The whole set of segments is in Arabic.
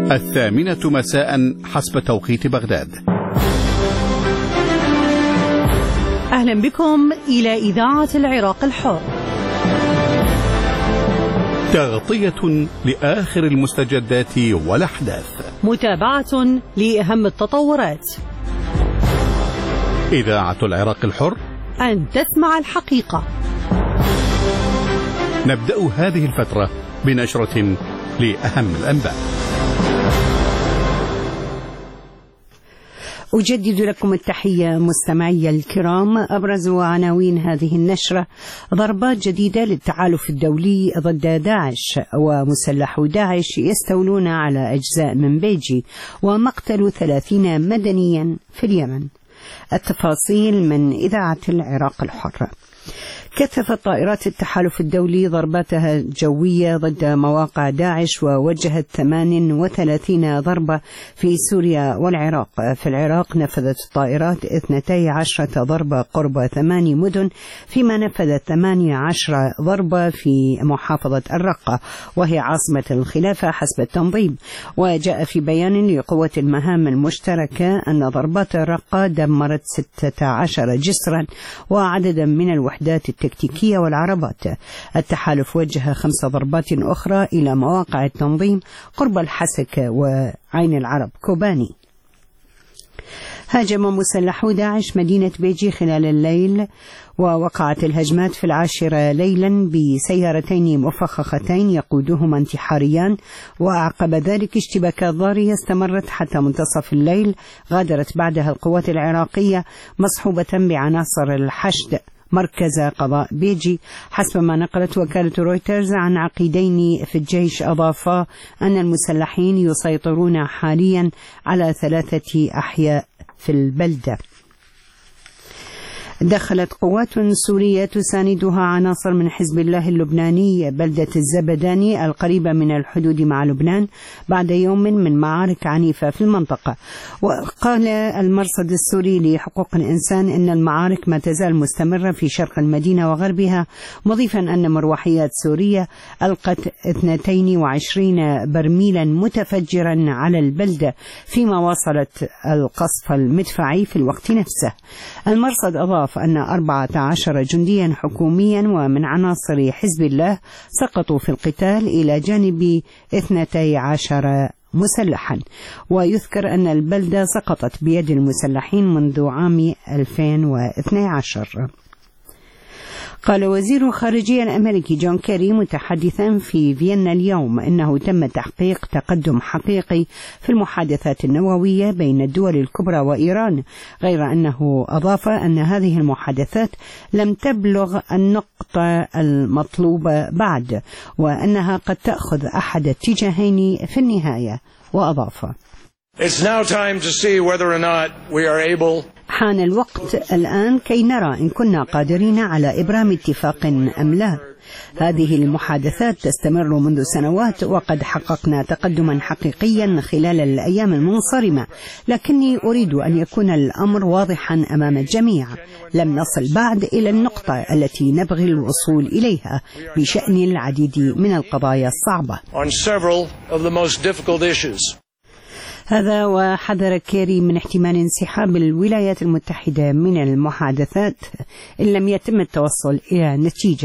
الثامنة مساء حسب توقيت بغداد. أهلا بكم إلى إذاعة العراق الحر. تغطية لآخر المستجدات والأحداث، متابعة لأهم التطورات. إذاعة العراق الحر، أن تسمع الحقيقة. نبدأ هذه الفترة بنشرة لأهم الأنباء. أجدد لكم التحية مستمعي الكرام. أبرز عناوين هذه النشرة: ضربات جديدة للتحالف الدولي ضد داعش، ومسلحو داعش يستولون على أجزاء من بيجي، ومقتل 30 مدنيا في اليمن. التفاصيل من إذاعة العراق الحر. كثفت طائرات التحالف الدولي ضرباتها الجوية ضد مواقع داعش، ووجهت 38 ضربة في سوريا والعراق. في العراق نفذت الطائرات 12 ضربة قرب 8 مدن، فيما نفذت 18 ضربة في محافظة الرقة، وهي عاصمة الخلافة حسب التنظيم. وجاء في بيان لقوة المهام المشتركة أن ضربات الرقة دمرت 16 جسرا وعددا من الوحدات التكتيكية والعربات. التحالف وجه 5 ضربات أخرى إلى مواقع التنظيم قرب الحسكة وعين العرب كوباني. هاجم مسلحو داعش مدينة بيجي خلال الليل، ووقعت الهجمات في 10 ليلا بسيارتين مفخختين يقودهما انتحاريان، وعقب ذلك اشتباكات ضارية استمرت حتى منتصف الليل. غادرت بعدها القوات العراقية مصحوبة بعناصر الحشد مركز قضاء بيجي. حسب ما نقلت وكالة رويترز عن عقيدين في الجيش، أضافا أن المسلحين يسيطرون حاليا على 3 أحياء في البلدة. دخلت قوات سورية تساندها عناصر من حزب الله اللبناني بلدة الزبداني القريبة من الحدود مع لبنان بعد يوم من معارك عنيفة في المنطقة. وقال المرصد السوري لحقوق الإنسان إن المعارك ما تزال مستمرة في شرق المدينة وغربها، مضيفا أن مروحيات سورية ألقت 22 برميلا متفجرا على البلدة، فيما واصلت القصف المدفعي في الوقت نفسه. المرصد أضاف أن 14 جنديا حكوميا ومن عناصر حزب الله سقطوا في القتال إلى جانب 12 مسلحا. ويذكر أن البلدة سقطت بيد المسلحين منذ عام 2012. قال وزير الخارجية الأمريكي جون كيري متحدثا في فيينا اليوم إنه تم تحقيق تقدم حقيقي في المحادثات النووية بين الدول الكبرى وإيران، غير أنه أضاف أن هذه المحادثات لم تبلغ النقطة المطلوبة بعد، وأنها قد تأخذ أحد اتجاهين في النهاية. وأضاف: حان الوقت الآن كي نرى إن كنا قادرين على إبرام اتفاق أم لا. هذه المحادثات تستمر منذ سنوات، وقد حققنا تقدما حقيقيا خلال الأيام المنصرمة، لكني أريد أن يكون الأمر واضحا أمام الجميع. لم نصل بعد إلى النقطة التي نبغي الوصول إليها بشأن العديد من القضايا الصعبة. هذا وحذر كيري من احتمال انسحاب الولايات المتحدة من المحادثات إن لم يتم التوصل إلى نتيجة.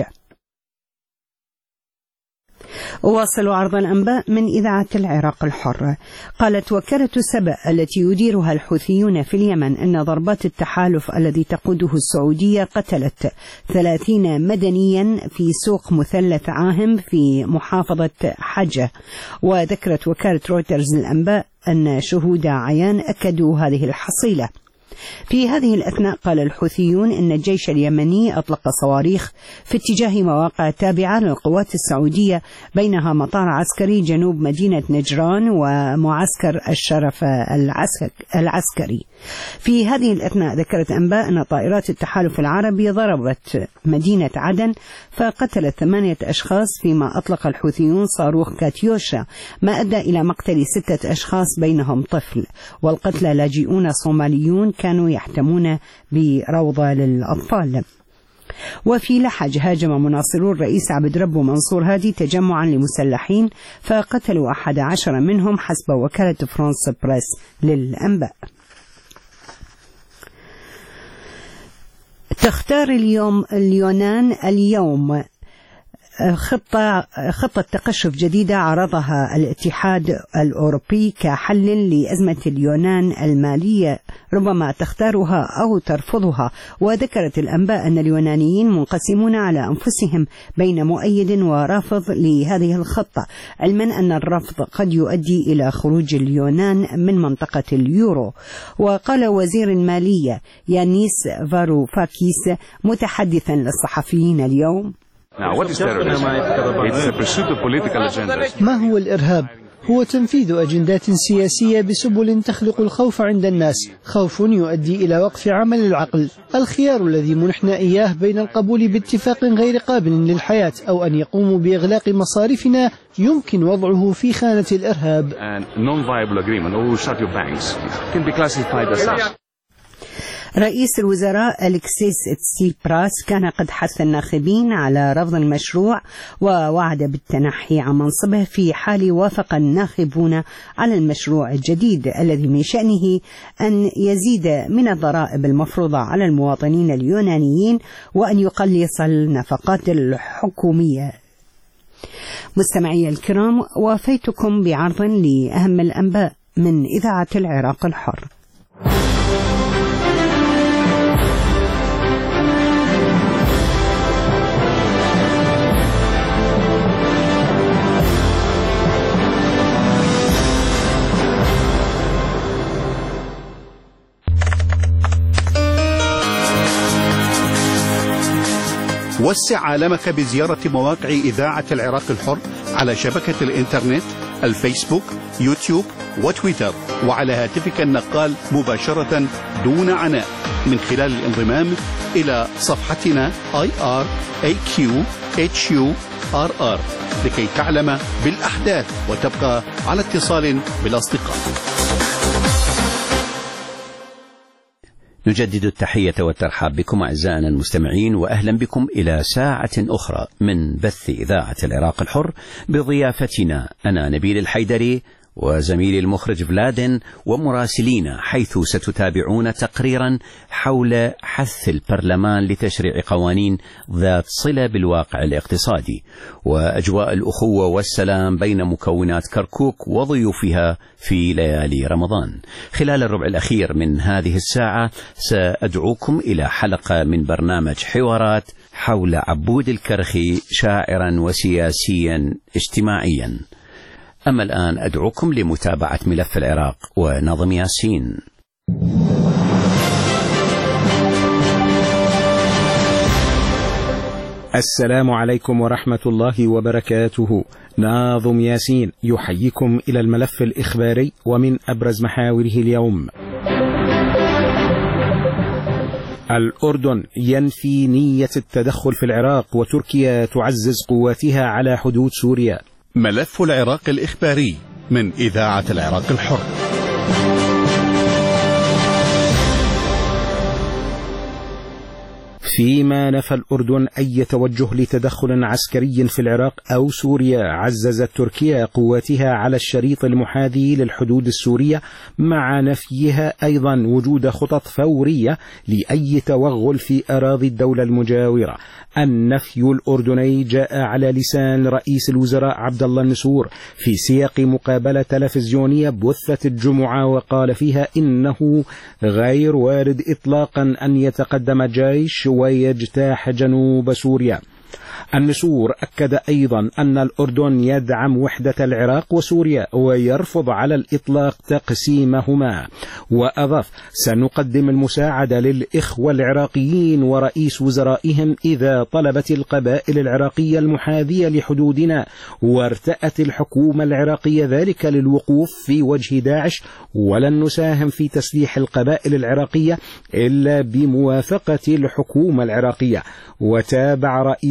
أواصل عرض الأنباء من إذاعة العراق الحر. قالت وكالة سبأ التي يديرها الحوثيون في اليمن أن ضربات التحالف الذي تقوده السعودية قتلت 30 مدنيا في سوق مثلث عاهم في محافظة حجة. وذكرت وكالة رويترز الأنباء أن شهود عيان أكدوا هذه الحصيلة. في هذه الأثناء قال الحوثيون إن الجيش اليمني أطلق صواريخ في اتجاه مواقع تابعة للقوات السعودية، بينها مطار عسكري جنوب مدينة نجران ومعسكر الشرف العسكري. في هذه الأثناء ذكرت أنباء أن طائرات التحالف العربي ضربت مدينة عدن فقتلت 8 أشخاص، فيما أطلق الحوثيون صاروخ كاتيوشا ما أدى إلى مقتل 6 أشخاص بينهم طفل. والقتلى لاجئون صوماليون كانوا يحتمون بروضة للأطفال. وفي لحج هاجم مناصرو الرئيس عبد ربه منصور هادي تجمعا لمسلحين فقتلوا 11 منهم حسب وكالة فرانس بريس للأنباء. تختار اليونان اليوم خطة تقشف جديدة عرضها الاتحاد الأوروبي كحل لأزمة اليونان المالية، ربما تختارها أو ترفضها. وذكرت الأنباء أن اليونانيين منقسمون على أنفسهم بين مؤيد ورافض لهذه الخطة، علما أن الرفض قد يؤدي إلى خروج اليونان من منطقة اليورو. وقال وزير المالية يانيس فاروفاكيس متحدثا للصحفيين اليوم: ما هو الإرهاب؟ هو تنفيذ أجندات سياسية بسبل تخلق الخوف عند الناس، خوف يؤدي إلى وقف عمل العقل. الخيار الذي منحنا إياه بين القبول باتفاق غير قابل للحياة أو أن يقوموا بإغلاق مصارفنا يمكن وضعه في خانة الإرهاب. رئيس الوزراء أليكسيس تسيبراس كان قد حث الناخبين على رفض المشروع ووعد بالتنحي عن منصبه في حال وافق الناخبون على المشروع الجديد الذي من شأنه أن يزيد من الضرائب المفروضة على المواطنين اليونانيين وأن يقلص النفقات الحكومية. مستمعي الكرام، وافيتكم بعرض لأهم الأنباء من إذاعة العراق الحر. وسع عالمك بزيارة مواقع إذاعة العراق الحر على شبكة الإنترنت، الفيسبوك، يوتيوب وتويتر، وعلى هاتفك النقال مباشرة دون عناء من خلال الانضمام إلى صفحتنا IRAQHURR لكي تعلم بالأحداث وتبقى على اتصال بالأصدقاء. نجدد التحية والترحاب بكم أعزائنا المستمعين، وأهلا بكم إلى ساعة أخرى من بث إذاعة العراق الحر بضيافتنا أنا نبيل الحيدري وزميلي المخرج فلادن ومراسلين، حيث ستتابعون تقريرا حول حث البرلمان لتشريع قوانين ذات صلة بالواقع الاقتصادي وأجواء الأخوة والسلام بين مكونات كركوك وضيوفها في ليالي رمضان. خلال الربع الأخير من هذه الساعة سأدعوكم إلى حلقة من برنامج حوارات حول عبود الكرخي شاعرا وسياسيا اجتماعيا. أما الآن أدعوكم لمتابعة ملف العراق ونظم ياسين. السلام عليكم ورحمة الله وبركاته. ناظم ياسين يحييكم إلى الملف الإخباري ومن أبرز محاوره اليوم: الأردن ينفي نية التدخل في العراق وتركيا تعزز قواتها على حدود سوريا. ملف العراق الإخباري من إذاعة العراق الحر. فيما نفى الأردن أي توجه لتدخل عسكري في العراق أو سوريا، عززت تركيا قواتها على الشريط المحاذي للحدود السورية، مع نفيها أيضا وجود خطط فورية لأي توغل في أراضي الدولة المجاورة. النفي الأردني جاء على لسان رئيس الوزراء عبد الله النسور في سياق مقابلة تلفزيونية بثت الجمعة، وقال فيها إنه غير وارد إطلاقا أن يتقدم جيش ويجتاح جنوب سوريا. النسور أكد أيضا أن الأردن يدعم وحدة العراق وسوريا ويرفض على الإطلاق تقسيمهما، وأضاف: سنقدم المساعدة للإخوة العراقيين ورئيس وزرائهم إذا طلبت القبائل العراقية المحاذية لحدودنا وارتأت الحكومة العراقية ذلك للوقوف في وجه داعش، ولن نساهم في تسليح القبائل العراقية إلا بموافقة الحكومة العراقية. وتابع رئيس الوزراء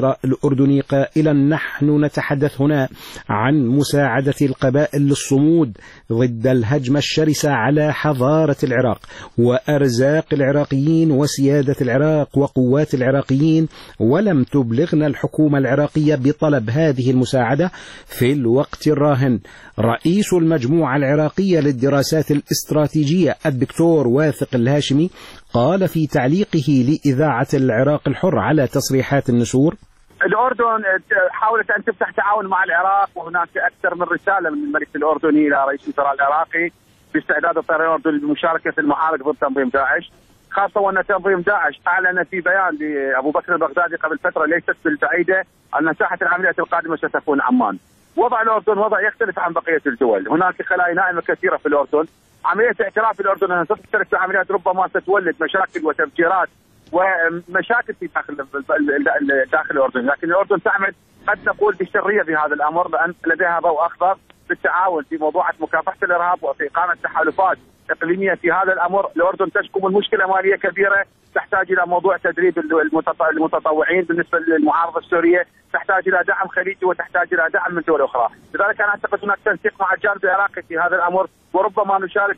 الوزراء الأردني قائلا: نحن نتحدث هنا عن مساعدة القبائل للصمود ضد الهجمة الشرسة على حضارة العراق وأرزاق العراقيين وسيادة العراق وقوات العراقيين، ولم تبلغنا الحكومة العراقية بطلب هذه المساعدة في الوقت الراهن. رئيس المجموعة العراقية للدراسات الاستراتيجية الدكتور واثق الهاشمي قال في تعليقه لإذاعة العراق الحر على تصريحات النشور: الأردن حاولت أن تفتح تعاون مع العراق، وهناك أكثر من رسالة من الملك الأردني إلى رئيس الوزراء العراقي باستعداد الطيران الأردني للمشاركة في المعارك ضد تنظيم داعش، خاصة وأن تنظيم داعش أعلن في بيان لأبو بكر البغدادي قبل فترة ليست بالبعيدة أن ساحة العمليات القادمة ستكون عمان. وضع الأردن وضع يختلف عن بقية الدول، هناك خلايا نائمة كثيرة في الأردن. عملية اعتراف الأردن أنها تشترك في عمليات ربما ستولد مشاكل وتفجيرات ومشاكل في داخل الأردن، لكن الأردن تعمل قد نقول بشرية في هذا الأمر، لأن لديها ضوء أخضر بالتعاون في موضوع مكافحة الإرهاب وفي إقامة تحالفات إقليمية في هذا الأمر. الأردن تشكو من مشكلة مالية كبيرة، تحتاج إلى موضوع تدريب المتطوعين بالنسبة للمعارضة السورية، تحتاج إلى دعم خليجي وتحتاج إلى دعم من دول أخرى. لذلك أنا أعتقد هناك تنسيق مع الجانب العراقي في هذا الأمر، وربما نشاهد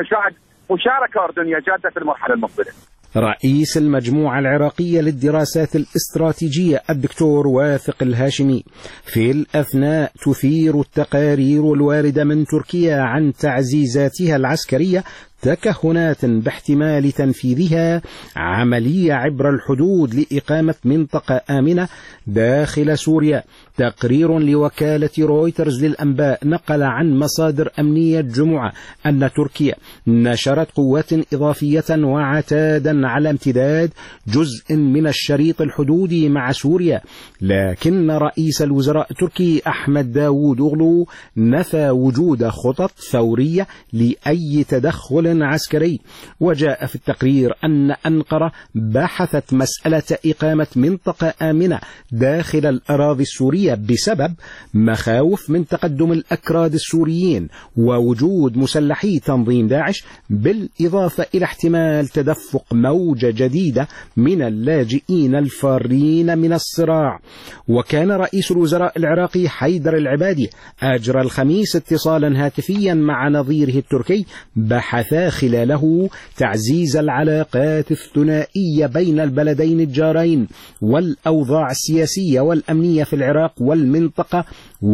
مشاركة أردنية جادة في المرحلة المقبلة. رئيس المجموعة العراقية للدراسات الاستراتيجية الدكتور واثق الهاشمي: في الأثناء تثير التقارير الواردة من تركيا عن تعزيزاتها العسكرية تكهنات باحتمال تنفيذها عملية عبر الحدود لإقامة منطقة آمنة داخل سوريا. تقرير لوكالة رويترز للأنباء نقل عن مصادر أمنية الجمعة أن تركيا نشرت قوات إضافية وعتادا على امتداد جزء من الشريط الحدودي مع سوريا، لكن رئيس الوزراء التركي أحمد داوود أوغلو نفى وجود خطط فورية لأي تدخل عسكري. وجاء في التقرير أن أنقرة بحثت مسألة إقامة منطقة آمنة داخل الأراضي السورية بسبب مخاوف من تقدم الأكراد السوريين ووجود مسلحي تنظيم داعش، بالإضافة إلى احتمال تدفق موجة جديدة من اللاجئين الفارين من الصراع. وكان رئيس الوزراء العراقي حيدر العبادي أجرى الخميس اتصالا هاتفيا مع نظيره التركي بحثا خلاله تعزيز العلاقات الثنائية بين البلدين الجارين والأوضاع السياسية والأمنية في العراق والمنطقة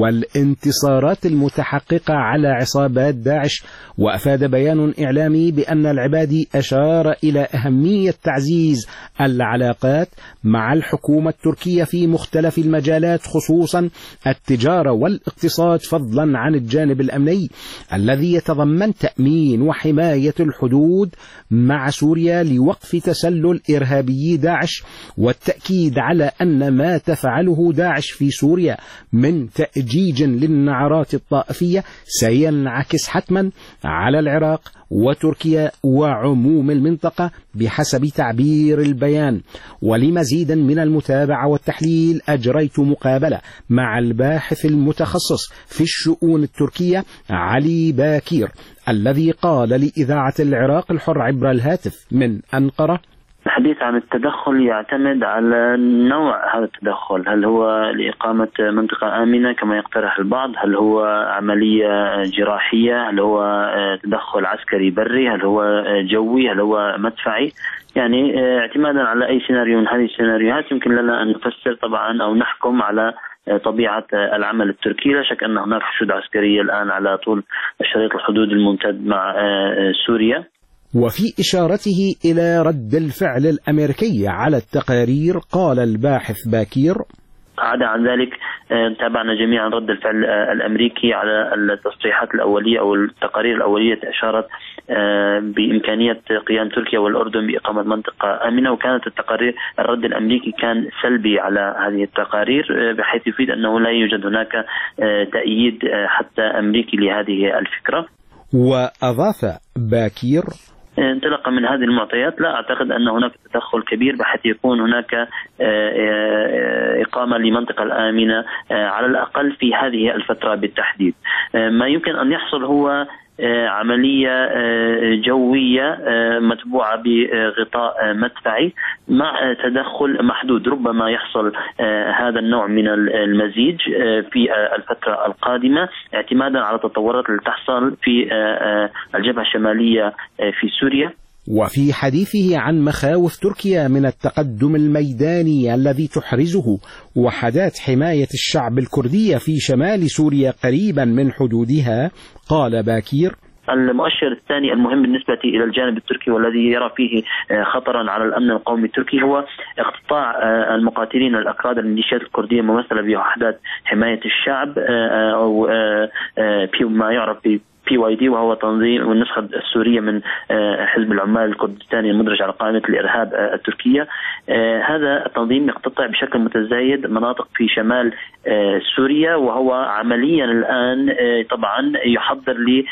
والانتصارات المتحققة على عصابات داعش. وأفاد بيان إعلامي بأن العبادي أشار إلى أهمية تعزيز العلاقات مع الحكومة التركية في مختلف المجالات، خصوصا التجارة والاقتصاد، فضلا عن الجانب الأمني الذي يتضمن تأمين وحماية الحدود مع سوريا لوقف تسلل إرهابي داعش، والتأكيد على أن ما تفعله داعش في سوريا من تأجيج للنعرات الطائفية سينعكس حتما على العراق وتركيا وعموم المنطقة بحسب تعبير البيان. ولمزيد من المتابعة والتحليل أجريت مقابلة مع الباحث المتخصص في الشؤون التركية علي باكير، الذي قال لإذاعة العراق الحر عبر الهاتف من أنقرة: الحديث عن التدخل يعتمد على نوع هذا التدخل، هل هو لإقامة منطقة آمنة كما يقترح البعض، هل هو عملية جراحية، هل هو تدخل عسكري بري، هل هو جوي، هل هو مدفعي. يعني اعتمادا على أي سيناريو من هذه السيناريوهات يمكن لنا أن نفسر طبعا أو نحكم على طبيعة العمل التركي. لا شك أن هناك حشود عسكرية الآن على طول الشريط الحدود الممتد مع سوريا. وفي إشارته إلى رد الفعل الأمريكي على التقارير قال الباحث باكير: عدا عن ذلك تابعنا جميعا رد الفعل الأمريكي على التصريحات الأولية أو التقارير الأولية أشارت بإمكانية قيام تركيا والأردن بإقامة منطقة آمنة، وكانت التقارير الرد الأمريكي كان سلبي على هذه التقارير، بحيث يفيد أنه لا يوجد هناك تأييد حتى أمريكي لهذه الفكرة. وأضاف باكير: انطلاقا من هذه المعطيات لا أعتقد أن هناك تدخل كبير بحيث يكون هناك إقامة لمنطقة الآمنة على الأقل في هذه الفترة بالتحديد. ما يمكن أن يحصل هو عملية جوية متبوعة بغطاء مدفعي مع تدخل محدود. ربما يحصل هذا النوع من المزيج في الفترة القادمة اعتمادا على التطورات اللي تحصل في الجبهة الشمالية في سوريا. وفي حديثه عن مخاوف تركيا من التقدم الميداني الذي تحرزه وحدات حماية الشعب الكردي في شمال سوريا قريبا من حدودها، قال باكير: المؤشر الثاني المهم بالنسبة إلى الجانب التركي والذي يرى فيه خطرا على الأمن القومي التركي هو اقتطاع المقاتلين الأكراد الميليشيات الكردية الممثلة بوحدات حماية الشعب أو ما يعرف PYD، وهو تنظيم والنسخة السورية من حزب العمال الكردستاني المدرج على قائمة الإرهاب التركية. هذا التنظيم يقتطع بشكل متزايد مناطق في شمال سوريا، وهو عمليا الآن طبعا يحضر ل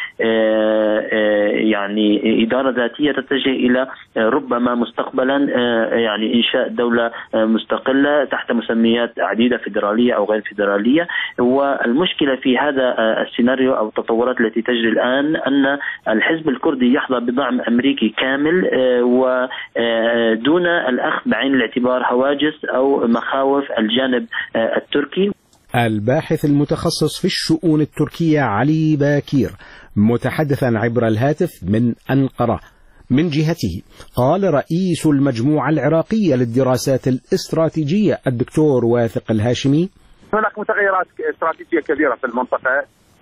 يعني إدارة ذاتية تتجه إلى ربما مستقبلا يعني إنشاء دولة مستقلة تحت مسميات عديدة فيدرالية أو غير فيدرالية. والمشكلة في هذا السيناريو أو التطورات التي تجري الآن أن الحزب الكردي يحظى بدعم أمريكي كامل ودون الأخذ بعين الاعتبار هواجس أو مخاوف الجانب التركي. الباحث المتخصص في الشؤون التركية علي باكير متحدثا عبر الهاتف من أنقرة من جهته قال رئيس المجموعة العراقية للدراسات الاستراتيجية الدكتور واثق الهاشمي: هناك متغيرات استراتيجية كبيرة في المنطقة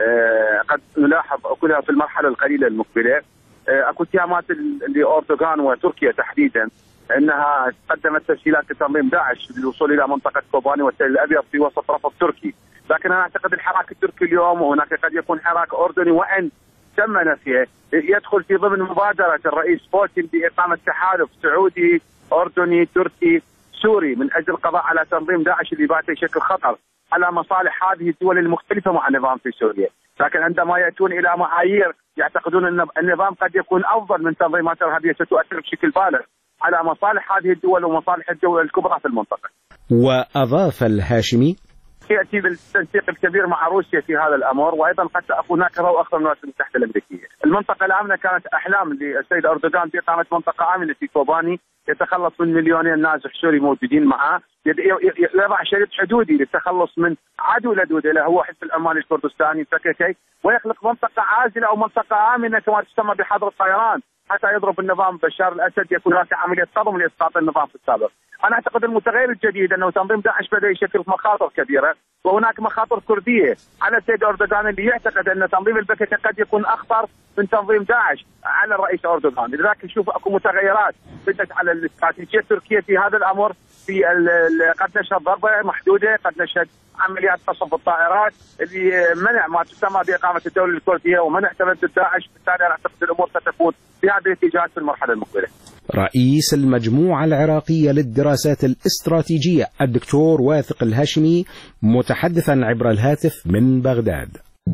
قد نلاحظ كلها في المرحلة القليلة المقبلة. اكو اتهامات لأردوغان وتركيا تحديدا انها قدمت تسهيلات لتنظيم داعش للوصول الى منطقة كوباني والتل الابيض في وسط رفض تركي، لكن انا اعتقد الحراك التركي اليوم وهناك قد يكون حراك اردني وان تم نفيه يدخل في ضمن مبادرة الرئيس بوتين بإقامة تحالف سعودي أردني تركي سوري من اجل القضاء على تنظيم داعش اللي بات يشكل خطر على مصالح هذه الدول المختلفة مع النظام في سوريا. لكن عندما يأتون إلى معايير يعتقدون أن النظام قد يكون أفضل من تنظيمات إرهابية ستؤثر بشكل بالغ على مصالح هذه الدول ومصالح الدول الكبرى في المنطقة. وأضاف الهاشمي: يأتي بالتنسيق الكبير مع روسيا في هذا الأمر، وأيضا قد تكون هناك رغبة أخرى من الولايات المتحدة الأمريكية. المنطقة الآمنة كانت أحلام للسيد أردوغان بإقامة منطقة آمنة في كوباني يتخلص من مليونين نازح سوري موجودين معه، يضع شريط حدودي للتخلص من عدو لدود له هو حزب الأماني الكردستاني PKK، ويخلق منطقة عازلة أو منطقة آمنة كما تسمى بحظر الطيران حتى يضرب النظام بشار الأسد، يكون هناك عملية صدم لإسقاط النظام في السابق. أنا أعتقد المتغير الجديد أنه تنظيم داعش بدأ يشكل مخاطر كبيرة، وهناك مخاطر كردية على السيد أردوغان اللي يعتقد أن تنظيم PKK قد يكون أخطر من تنظيم داعش على الرئيس أردوغان. لذلك نشوف أكو متغيرات بدت على الاستراتيجية التركية في هذا الأمر. في قد نشهد ضربة محدودة، قد نشهد عمليات قصف الطائرات اللي منع ما تسمى بإقامة الدولة الكردية ومنع تمدد داعش. بالتالي أنا أعتقد الأمور ستكون في هذه الاتجاهات في المرحلة المقبلة. رئيس المجموعة العراقية للدراسات الاستراتيجية الدكتور واثق الهاشمي متحدثا عبر الهاتف من بغداد.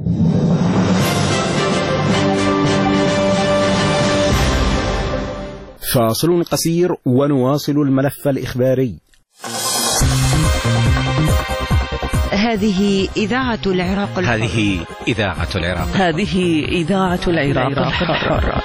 فاصل قصير ونواصل الملف الإخباري. هذه إذاعة العراق الحر. هذه إذاعة العراق. هذه إذاعة العراق الحر.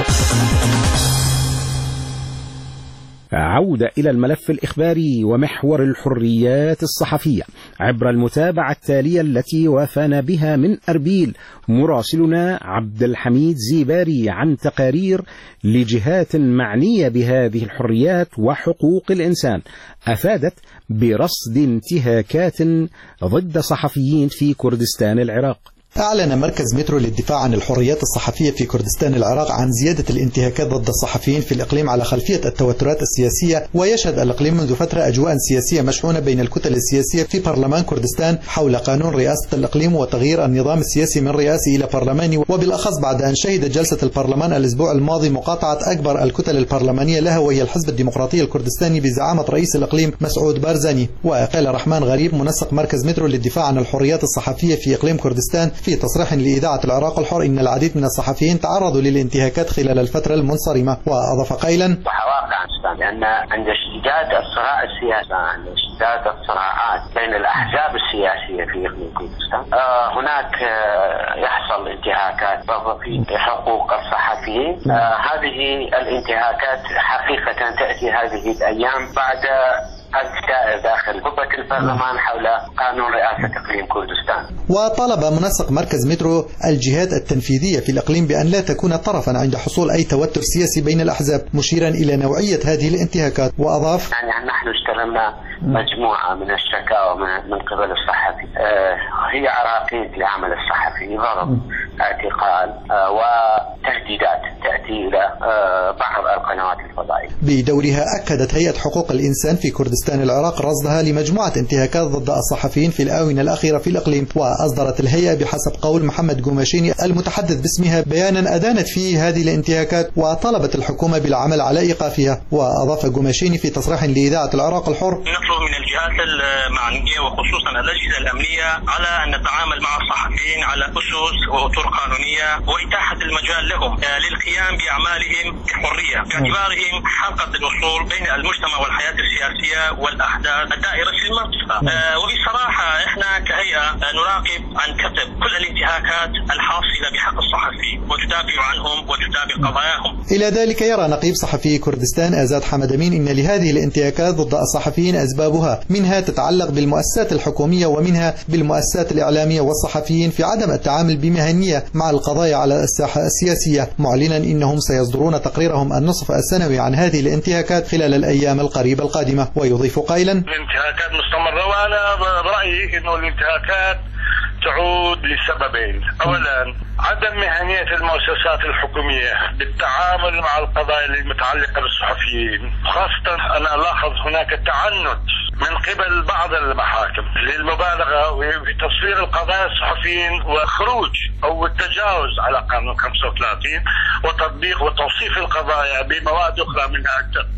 عودة إلى الملف الإخباري ومحور الحريات الصحفية عبر المتابعة التالية التي وافانا بها من أربيل مراسلنا عبد الحميد زيباري عن تقارير لجهات معنية بهذه الحريات وحقوق الإنسان أفادت برصد انتهاكات ضد صحفيين في كردستان العراق. أعلن مركز مترو للدفاع عن الحريات الصحفية في كردستان العراق عن زيادة الانتهاكات ضد الصحفيين في الإقليم على خلفية التوترات السياسية، ويشهد الإقليم منذ فترة أجواء سياسية مشحونة بين الكتل السياسية في برلمان كردستان حول قانون رئاسة الإقليم وتغيير النظام السياسي من رئاسي إلى برلماني، وبالأخص بعد أن شهدت جلسة البرلمان الأسبوع الماضي مقاطعة أكبر الكتل البرلمانية لها وهي الحزب الديمقراطي الكردستاني بزعامة رئيس الإقليم مسعود بارزاني. وقال رحمن غريب منسق مركز مترو للدفاع عن الحريات الصحفية في إقليم كردستان في تصريح لإذاعة العراق الحر إن العديد من الصحفيين تعرضوا للانتهاكات خلال الفترة المنصرمة، وأضاف قائلا: لأن عند اشتداد الصراع السياسي، عند اشتداد الصراعات بين الأحزاب السياسية في إقليم كردستان هناك يحصل انتهاكات انتهاكات في حقوق الصحفيين. هذه الانتهاكات حقيقة تأتي هذه الأيام بعد السائر داخل قبة البرلمان حول قانون رئاسة إقليم كردستان. وطلب منسق مركز مترو الجهات التنفيذية في الإقليم بأن لا تكون طرفا عند حصول أي توتر سياسي بين الأحزاب، مشيرا إلى نوعية هذه الانتهاكات. وأضاف: يعني نحن استلمنا مجموعة من الشكاوى من قبل الصحفي، هي عراقيل لعمل الصحفي، ضرب، اعتقال وتهديدات تأتي إلى بعض القنوات الفضائية. بدورها أكدت هيئة حقوق الإنسان في كردستان العراق رصدها لمجموعة انتهاكات ضد الصحفيين في الآونة الأخيرة في الإقليم. وأصدرت الهيئة بحسب قول محمد قماشيني المتحدث باسمها بيانا أدانت فيه هذه الانتهاكات وطلبت الحكومة بالعمل على إيقافها. وأضاف قماشيني في تصريح لإذاعة العراق الحر: نطلب من الجهات المعنية وخصوصا الأجهزة الأمنية على أن نتعامل مع الصحفيين على أسس وأطر قانونية وإتاحة المجال لهم للقيام بأعمالهم بحرية باعتبارهم حلقة الوصول بين المجتمع والحياة السياسية والأحداث الدائرة في المنطقة. وبصراحة إحنا كهيئة نراقب عن كثب كل الانتهاكات الحاصلة بحق الصحفي وتدافع عنهم وتتابع قضاياهم. إلى ذلك يرى نقيب صحفي كردستان آزاد حمد أمين إن لهذه الانتهاكات ضد الصحفيين أسبابها، منها تتعلق بالمؤسسات الحكومية ومنها بالمؤسسات الإعلامية والصحفيين في عدم التعامل بمهنية مع القضايا على الساحة السياسية، معلنا إنهم سيصدرون تقريرهم النصف السنوي عن هذه الانتهاكات خلال الأيام القريبة القادمة. ويضيف قائلا: الانتهاكات مستمرة، وأنا برأيي إنه الانتهاكات تعود لسببين. أولا عدم مهنية المؤسسات الحكومية بالتعامل مع القضايا المتعلقة بالصحفيين، خاصة أنا ألاحظ هناك تعنت من قبل بعض المحاكم للمبالغة في تصوير القضايا الصحفيين وخروج أو التجاوز على قانون 35 وتطبيق وتوصيف القضايا بمواد أخرى منها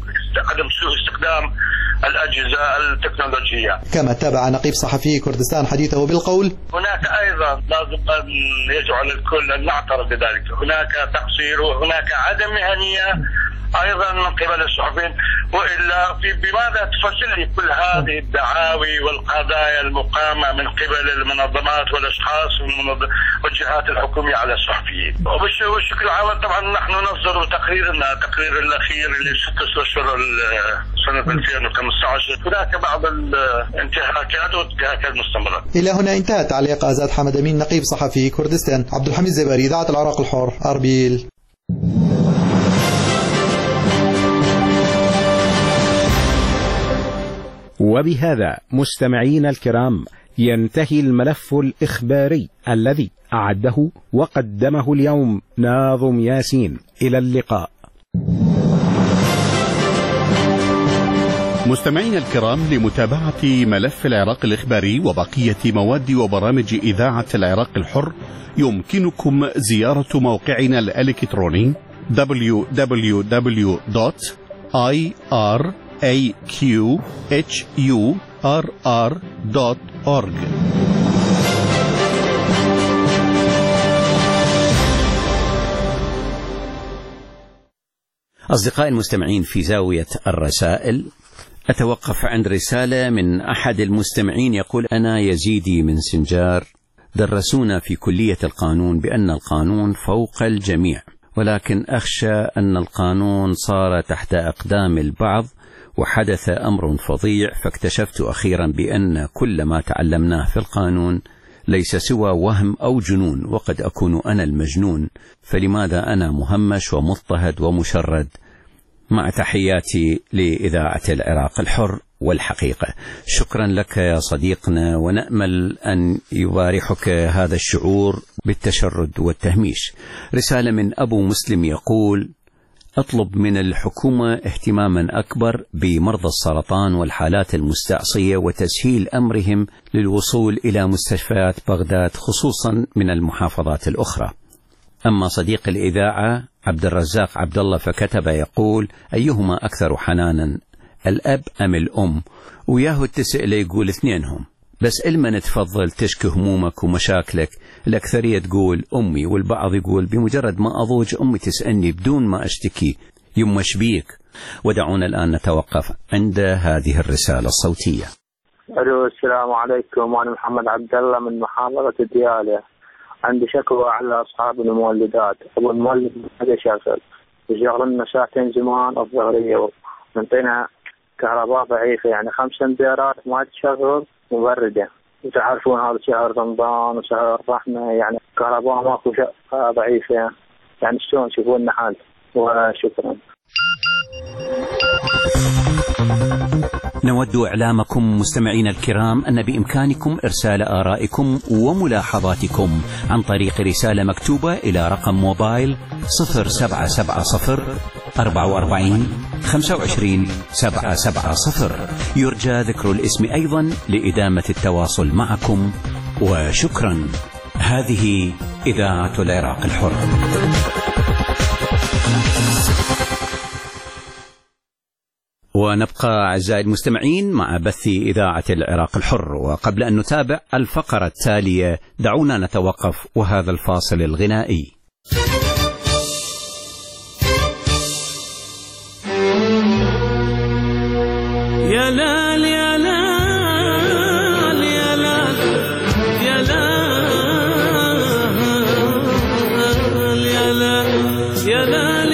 عدم سوء استخدام الأجهزة التكنولوجية. كما تابع نقيب صحفي كردستان حديثه بالقول: هناك أيضا لازم أن يجعل الكل أن نعترف بذلك، هناك تقصير وهناك عدم مهنية أيضا من قبل الصحفيين. وإلا بماذا تفسر لي كل هذه الدعاوي والقضايا المقامة من قبل المنظمات والأشخاص والجهات الحكومية على الصحفيين؟ وبالشكل عام طبعا نحن نصدر تقريرنا، تقرير الأخير ل6 أشهر سنة 2015. هناك بعض الانتهاكات والانتهاكات مستمرة. إلى هنا انتهى تعليق آزاد حمد أمين نقيب صحفي كردستان. عبد الحميد زباري، إذاعة العراق الحر، أربيل. وبهذا مستمعينا الكرام ينتهي الملف الإخباري الذي أعده وقدمه اليوم ناظم ياسين. إلى اللقاء. مستمعينا الكرام، لمتابعة ملف العراق الإخباري وبقية مواد وبرامج إذاعة العراق الحر يمكنكم زيارة موقعنا الإلكتروني www.iraqhurr.org. أصدقائي المستمعين، في زاوية الرسائل أتوقف عند رسالة من أحد المستمعين يقول: أنا يزيدي من سنجار، درسونا في كلية القانون بأن القانون فوق الجميع، ولكن أخشى أن القانون صار تحت أقدام البعض وحدث أمر فظيع، فاكتشفت أخيرا بأن كل ما تعلمناه في القانون ليس سوى وهم أو جنون، وقد أكون أنا المجنون، فلماذا أنا مهمش ومضطهد ومشرد؟ مع تحياتي لإذاعة العراق الحر والحقيقة. شكرا لك يا صديقنا، ونأمل أن يبارحك هذا الشعور بالتشرد والتهميش. رسالة من أبو مسلم يقول: أطلب من الحكومة اهتماما أكبر بمرضى السرطان والحالات المستعصية وتسهيل أمرهم للوصول إلى مستشفيات بغداد، خصوصا من المحافظات الأخرى. أما صديق الإذاعة عبد الرزاق عبد الله فكتب يقول: أيهما أكثر حنانا، الأب أم الأم؟ وياهو تسأل يقول اثنينهم، بس إلما تفضل تشكي همومك ومشاكلك، الأكثرية تقول أمي، والبعض يقول بمجرد ما أضوج أمي تسألني بدون ما أشتكي يمش بيك. ودعونا الآن نتوقف عند هذه الرسالة الصوتية. ألو، السلام عليكم، وأنا محمد عبد الله من محافظة ديالى. عندي شكوى على أصحاب المولدات. أبو المولد ما يشغل، يشغل لنا ساعتين زمان الظهرية، منطينا كهرباء ضعيفة، يعني 5 أمبيرات ما تشغل مبردة. وتعرفون هذا شهر رمضان وشهر الرحمة، يعني كهرباء ماكو ضعيفة، يعني شلون تشوفون لنا حل؟ وشكرا. نود إعلامكم مستمعين الكرام أن بإمكانكم إرسال آرائكم وملاحظاتكم عن طريق رسالة مكتوبة إلى رقم موبايل 0770 44 25 770. يرجى ذكر الاسم أيضا لإدامة التواصل معكم، وشكرا. هذه إذاعة العراق الحر. ونبقى أعزائي المستمعين مع بث إذاعة العراق الحر، وقبل أن نتابع الفقرة التالية دعونا نتوقف وهذا الفاصل الغنائي. يا لال يا لال يا لال يا لال يا لال يا لال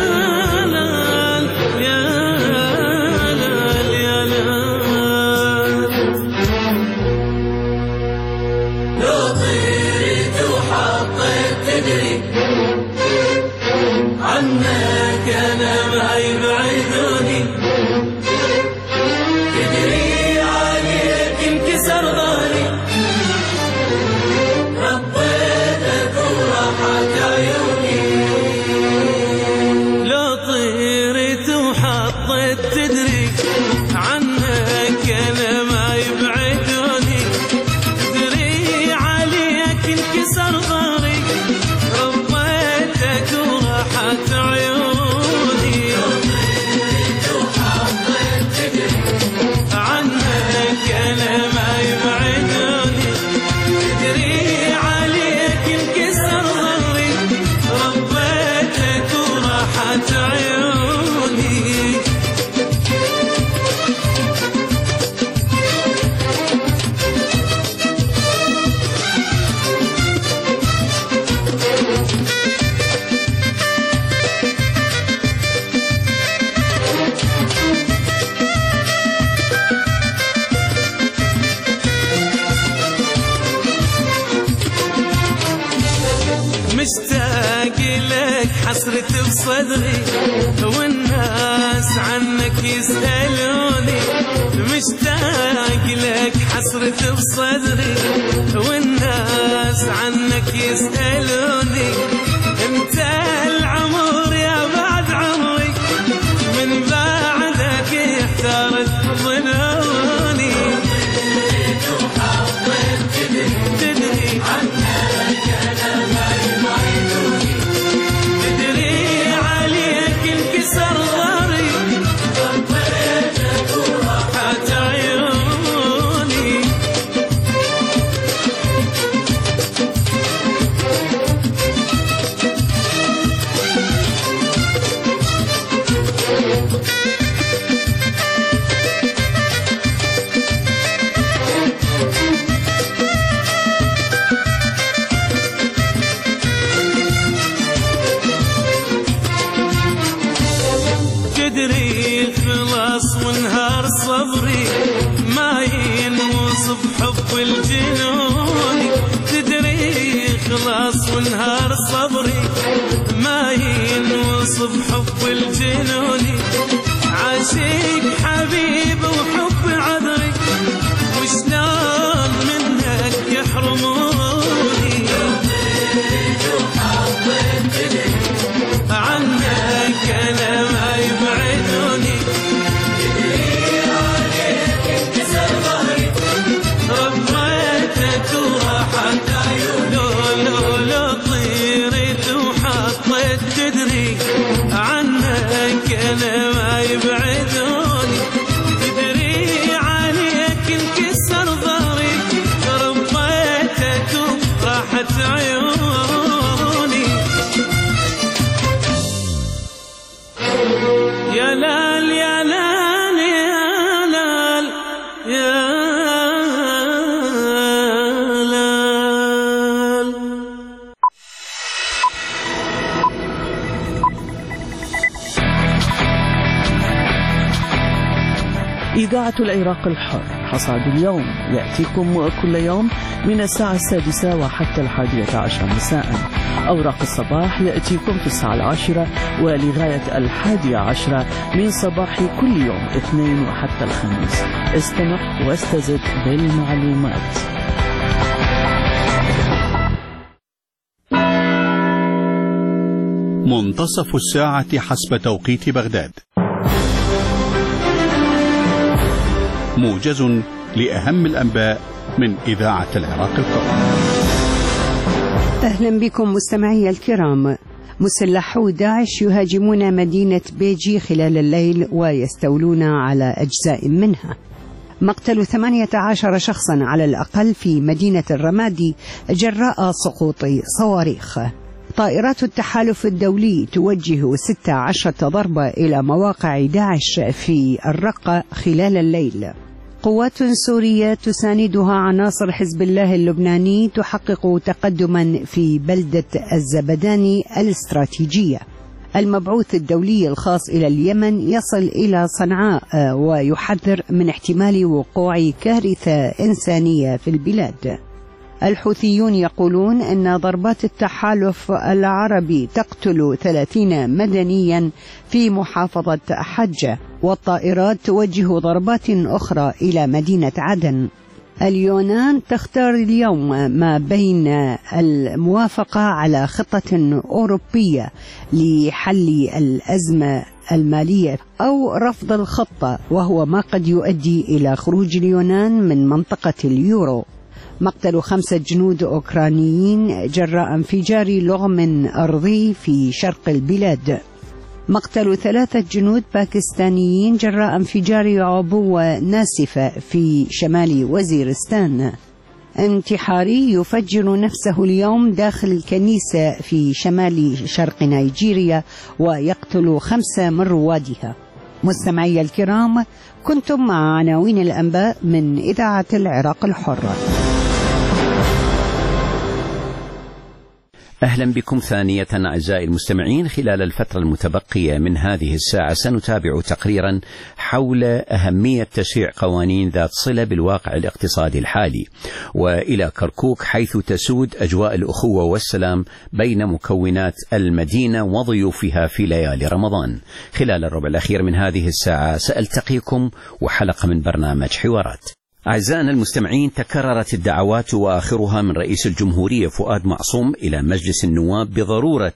حسرة بصدري والناس عنك يسألوني، مشتاق لك حسرة بصدري والناس عنك يسألوني. انت العمر يا بعد عمري، من بعدك احتارت ظنوني. تدري عنك انا ما يبعدوني، تدري عليك انكسر ظهري، ضبيتك وراحت عيوني. تدري خلاص ونهار صبري ما ينوصف حب الجنون. تدري خلاص ونهار صبري ما ينوصف حب الجنون. عاشق حبيب وحب عذري، وشلون منك يحرموني. عنك انا ما يبعدوني، تدري عليك انكسر ظهري، ربيتك وراحت عيوني. لو طيرت وحطيت تدري عنك انا ما يبعدوني، تدري عليك انكسر ظهري، ربيتك إذاعة العراق الحر حصاد اليوم يأتيكم كل يوم من الساعة 6 وحتى 11 مساء. أوراق الصباح يأتيكم في الساعة 10 ولغاية 11 من صباح كل يوم اثنين وحتى الخميس. استمع واستزد بالمعلومات. منتصف الساعة حسب توقيت بغداد. موجز لأهم الأنباء من إذاعة العراق الحر. أهلا بكم مستمعي الكرام. مسلحو داعش يهاجمون مدينة بيجي خلال الليل ويستولون على أجزاء منها. مقتل 18 شخصا على الأقل في مدينة الرمادي جراء سقوط صواريخ. طائرات التحالف الدولي توجه 16 ضربة إلى مواقع داعش في الرقة خلال الليل. قوات سورية تساندها عناصر حزب الله اللبناني تحقق تقدما في بلدة الزبداني الاستراتيجية. المبعوث الدولي الخاص إلى اليمن يصل إلى صنعاء ويحذر من احتمال وقوع كارثة إنسانية في البلاد. الحوثيون يقولون أن ضربات التحالف العربي تقتل 30 مدنيا في محافظة حجة، والطائرات توجه ضربات أخرى إلى مدينة عدن. اليونان تختار اليوم ما بين الموافقة على خطة أوروبية لحل الأزمة المالية أو رفض الخطة، وهو ما قد يؤدي إلى خروج اليونان من منطقة اليورو. مقتل 5 جنود أوكرانيين جراء انفجار لغم أرضي في شرق البلاد. مقتل 3 جنود باكستانيين جراء انفجار عبوة ناسفة في شمال وزيرستان. انتحاري يفجر نفسه اليوم داخل الكنيسة في شمال شرق نيجيريا ويقتل 5 من روادها. مستمعي الكرام، كنتم مع عناوين الأنباء من إذاعة العراق الحرة. أهلا بكم ثانية أعزائي المستمعين. خلال الفترة المتبقية من هذه الساعة سنتابع تقريرا حول أهمية تشريع قوانين ذات صلة بالواقع الاقتصادي الحالي، وإلى كركوك حيث تسود أجواء الأخوة والسلام بين مكونات المدينة وضيوفها في ليالي رمضان. خلال الربع الأخير من هذه الساعة سألتقيكم وحلقة من برنامج حوارات. أعزائنا المستمعين، تكررت الدعوات وآخرها من رئيس الجمهورية فؤاد معصوم إلى مجلس النواب بضرورة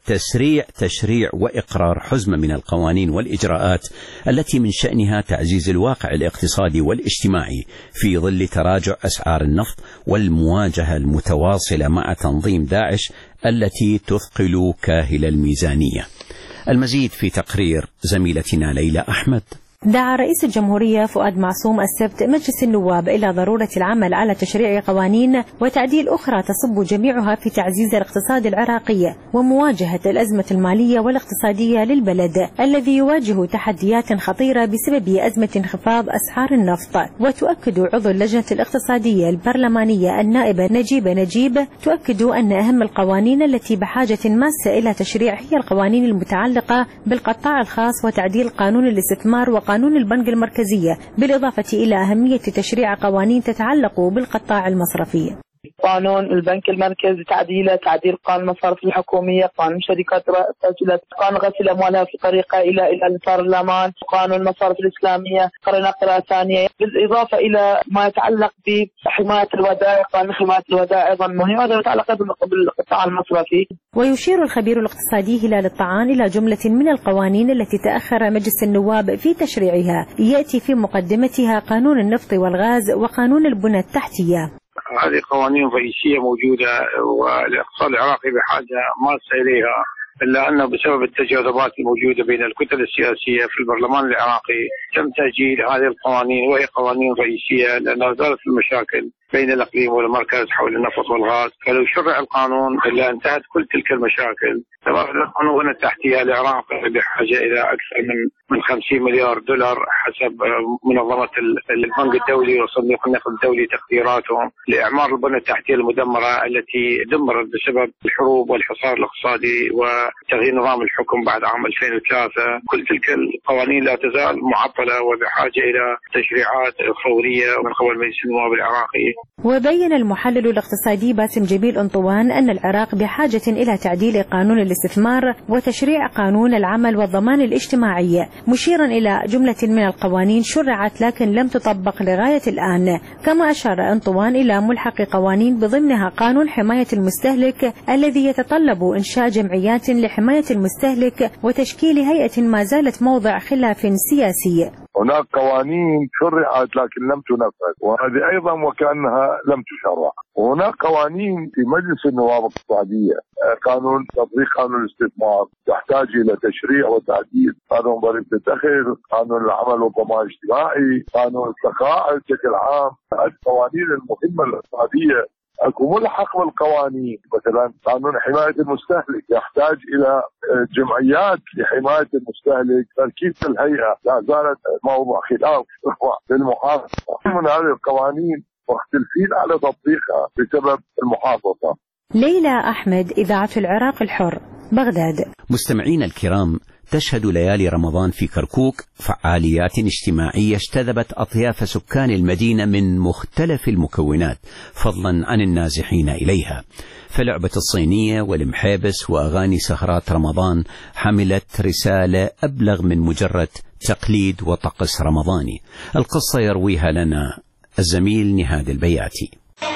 تشريع وإقرار حزمة من القوانين والإجراءات التي من شأنها تعزيز الواقع الاقتصادي والاجتماعي في ظل تراجع أسعار النفط والمواجهة المتواصلة مع تنظيم داعش التي تثقل كاهل الميزانية. المزيد في تقرير زميلتنا ليلى أحمد. دعا رئيس الجمهورية فؤاد معصوم السبت مجلس النواب إلى ضرورة العمل على تشريع قوانين وتعديل أخرى تصب جميعها في تعزيز الاقتصاد العراقي ومواجهة الأزمة المالية والاقتصادية للبلد الذي يواجه تحديات خطيرة بسبب أزمة انخفاض أسعار النفط. وتؤكد عضو اللجنة الاقتصادية البرلمانية النائبة نجيب تؤكد أن أهم القوانين التي بحاجة ماسة إلى تشريع هي القوانين المتعلقة بالقطاع الخاص وتعديل قانون الاستثمار وقانون البنك المركزية، بالإضافة إلى أهمية تشريع قوانين تتعلق بالقطاع المصرفي. قانون البنك المركزي تعديل قانون المصارف الحكومية، قانون شركات التسجيلات، قانون غسيل أموالها في طريقة إلى الإنفاق الأمان، قانون المصارف الإسلامية، قراءة ثانية، بالإضافة إلى ما يتعلق بحماية الودائع، قانون حماية الودائع أيضا مهم، هذا يتعلق بالقطاع المصرفي. ويشير الخبير الاقتصادي هلال الطعان إلى جملة من القوانين التي تأخر مجلس النواب في تشريعها، يأتي في مقدمتها قانون النفط والغاز وقانون البنى التحتية. هذه قوانين رئيسية موجودة والاقتصاد العراقي بحاجة ماسة إليها، إلا أنه بسبب التجاذبات الموجودة بين الكتل السياسية في البرلمان العراقي تم تأجيل هذه القوانين، وهي قوانين رئيسية لأنها زالت المشاكل بين الإقليم والمركز حول النفط والغاز. فلو شرع القانون إلا انتهت كل تلك المشاكل. القانون التحتية العراق بحاجة إلى أكثر من 50 مليار دولار حسب منظمة البنك الدولي وصندوق النقد الدولي تقديراتهم لإعمار البنى التحتية المدمرة التي دمرت بسبب الحروب والحصار الاقتصادي وتغيير نظام الحكم بعد عام 2003. كل تلك القوانين لا تزال معطلة وبحاجة إلى تشريعات فورية من قبل مجلس النواب العراقي. وبين المحلل الاقتصادي باسم جميل أنطوان أن العراق بحاجة إلى تعديل قانون الاستثمار وتشريع قانون العمل والضمان الاجتماعي، مشيرا إلى جملة من القوانين شرعت لكن لم تطبق لغاية الآن. كما أشار أنطوان إلى ملحق قوانين بضمنها قانون حماية المستهلك الذي يتطلب إنشاء جمعيات لحماية المستهلك وتشكيل هيئة ما زالت موضع خلاف سياسي. هناك قوانين شرعت لكن لم تنفذ، وهذه أيضا وكأنها لم تشرع. وهناك قوانين في مجلس النواب الاقتصادية، قانون تطبيق قانون الاستثمار يحتاج إلى تشريع وتعديل، قانون ضريبة الدخل، قانون العمل والضمان الاجتماعي، قانون التقاعد بشكل عام. القوانين المهمة الاقتصادية اكو ملحق بالقوانين، مثلا قانون حماية المستهلك يحتاج إلى جمعيات لحماية المستهلك. تركيب الهيئة لا زالت موضوع خلاف للمحافظة من هذه القوانين مختلفين على تطبيقها بسبب المحافظة. ليلى أحمد، إذاعة العراق الحر، بغداد. مستمعين الكرام، تشهد ليالي رمضان في كركوك فعاليات اجتماعية اجتذبت أطياف سكان المدينة من مختلف المكونات فضلا عن النازحين إليها. فلعبة الصينية والمحابس وأغاني سهرات رمضان حملت رسالة أبلغ من مجرد تقليد وطقس رمضاني. القصة يرويها لنا الزميل نهاد البياتي.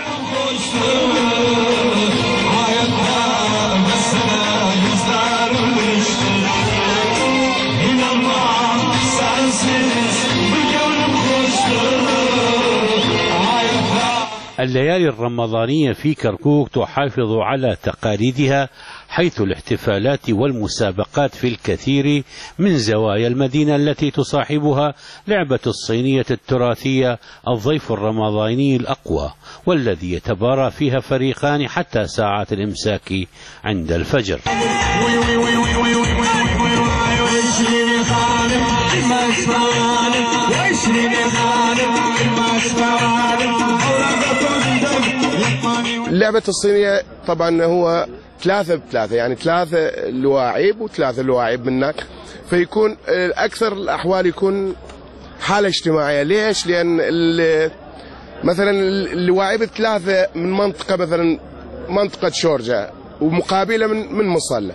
الليالي الرمضانية في كركوك تحافظ على تقاليدها، حيث الاحتفالات والمسابقات في الكثير من زوايا المدينة التي تصاحبها لعبة الصينية التراثية الضيف الرمضاني الأقوى، والذي يتبارى فيها فريقان حتى ساعات الإمساك عند الفجر. لعبة الصينية طبعا هو 3 ب3، يعني 3 لواعيب و3 لواعيب منك، فيكون أكثر الأحوال يكون حالة اجتماعية. ليش؟ لأن مثلا اللواعيب 3 من منطقة مثلا منطقة شورجة ومقابلة من مصلى،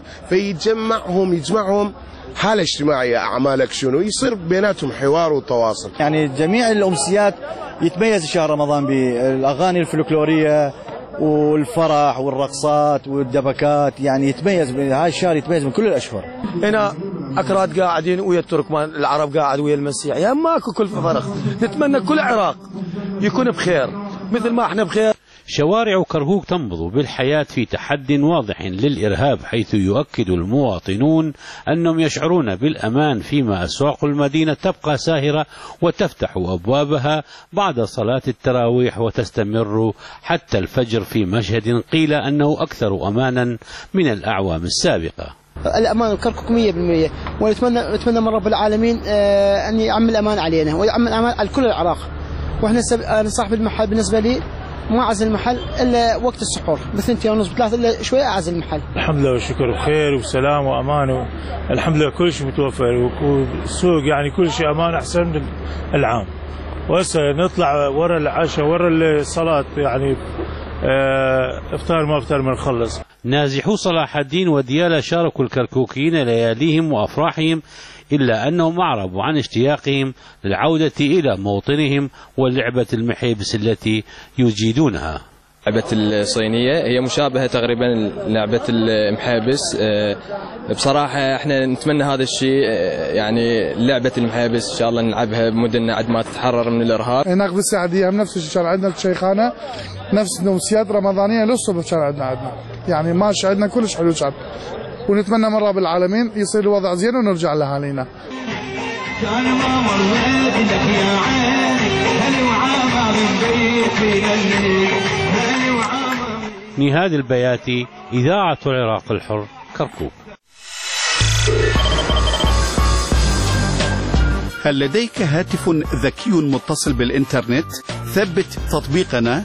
يجمعهم حالة اجتماعية، أعمالك شنو، يصير بيناتهم حوار وتواصل. يعني جميع الأمسيات يتميز شهر رمضان بالأغاني الفلكلورية والفرح والرقصات والدبكات، يعني يتميز هاي الشهر، يتميز من كل الأشهر. هنا أكراد قاعدين ويا التركمان، العرب قاعد ويا المسيح، يعني ماكو كل فرق. نتمنى كل العراق يكون بخير مثل ما احنا بخير. شوارع كركوك تنبض بالحياة في تحد واضح للإرهاب، حيث يؤكد المواطنون أنهم يشعرون بالأمان، فيما أسواق المدينة تبقى ساهرة وتفتح أبوابها بعد صلاة التراويح وتستمر حتى الفجر، في مشهد قيل أنه أكثر أمانا من الأعوام السابقة. الأمان كركوك 100%، ونتمنى من رب العالمين أن يعم الأمان علينا ويعم الأمان على كل العراق. وإحنا أنا صاحب المحل بالنسبة لي ما أعزل المحل إلا وقت السحور ب2:30 3 إلا شوية أعزل المحل. الحمد لله والشكر بخير وسلام وأمان، الحمد لله كل شيء متوفر، والسوق يعني كل شيء أمان أحسن من العام. وهسه نطلع ورا العشاء ورا الصلاة، يعني افطار ما افطار ما نخلص. نازحو صلاح الدين وديالى شاركوا الكركوكيين لياليهم وأفراحهم، إلا أنهم أعربوا عن اشتياقهم للعودة إلى موطنهم ولعبة المحيبس التي يجيدونها. لعبة الصينية هي مشابهة تقريبا لعبة المحابس. بصراحة احنا نتمنى هذا الشيء، يعني لعبة المحابس ان شاء الله نلعبها بمدننا عد ما تتحرر من الارهاب. هناك بالسعدية نفس الشيء عندنا الشيخانة، نفس نومسيات رمضانية للصبح كان عندنا يعني ماشي عندنا كلش حلو شعب، ونتمنى من رب العالمين يصير الوضع زين ونرجع لأهالينا. كان ما مريت لك يا عيني هل وعامة نهاد البياتي، إذاعة العراق الحر، كركوك. هل لديك هاتف ذكي متصل بالإنترنت؟ ثبت تطبيقنا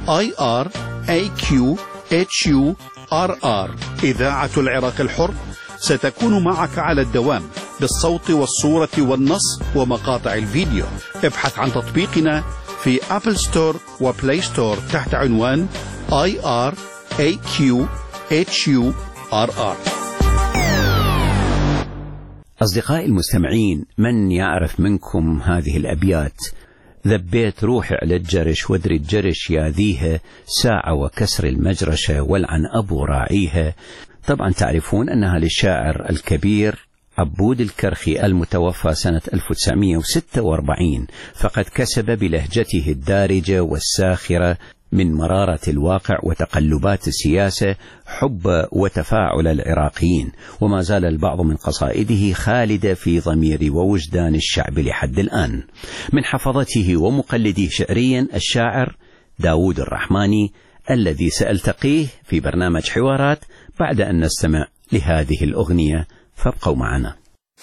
IRAQHURR إذاعة العراق الحر، ستكون معك على الدوام بالصوت والصورة والنص ومقاطع الفيديو. ابحث عن تطبيقنا في أبل ستور وبلاي ستور تحت عنوان IRAQHURR. أصدقائي المستمعين، من يعرف منكم هذه الأبيات؟ ذبيت روحي على الجرش وادري الجرش ياذيها، ساعة وكسر المجرشة والعن أبو راعيها. طبعا تعرفون أنها للشاعر الكبير عبود الكرخي المتوفى سنة 1946، فقد كسب بلهجته الدارجة والساخرة من مرارة الواقع وتقلبات السياسة حب وتفاعل العراقيين، وما زال البعض من قصائده خالدة في ضمير ووجدان الشعب لحد الآن. من حفظته ومقلديه شعريا الشاعر داود الرحماني، الذي سألتقيه في برنامج حوارات بعد أن نستمع لهذه الأغنية، فابقوا معنا.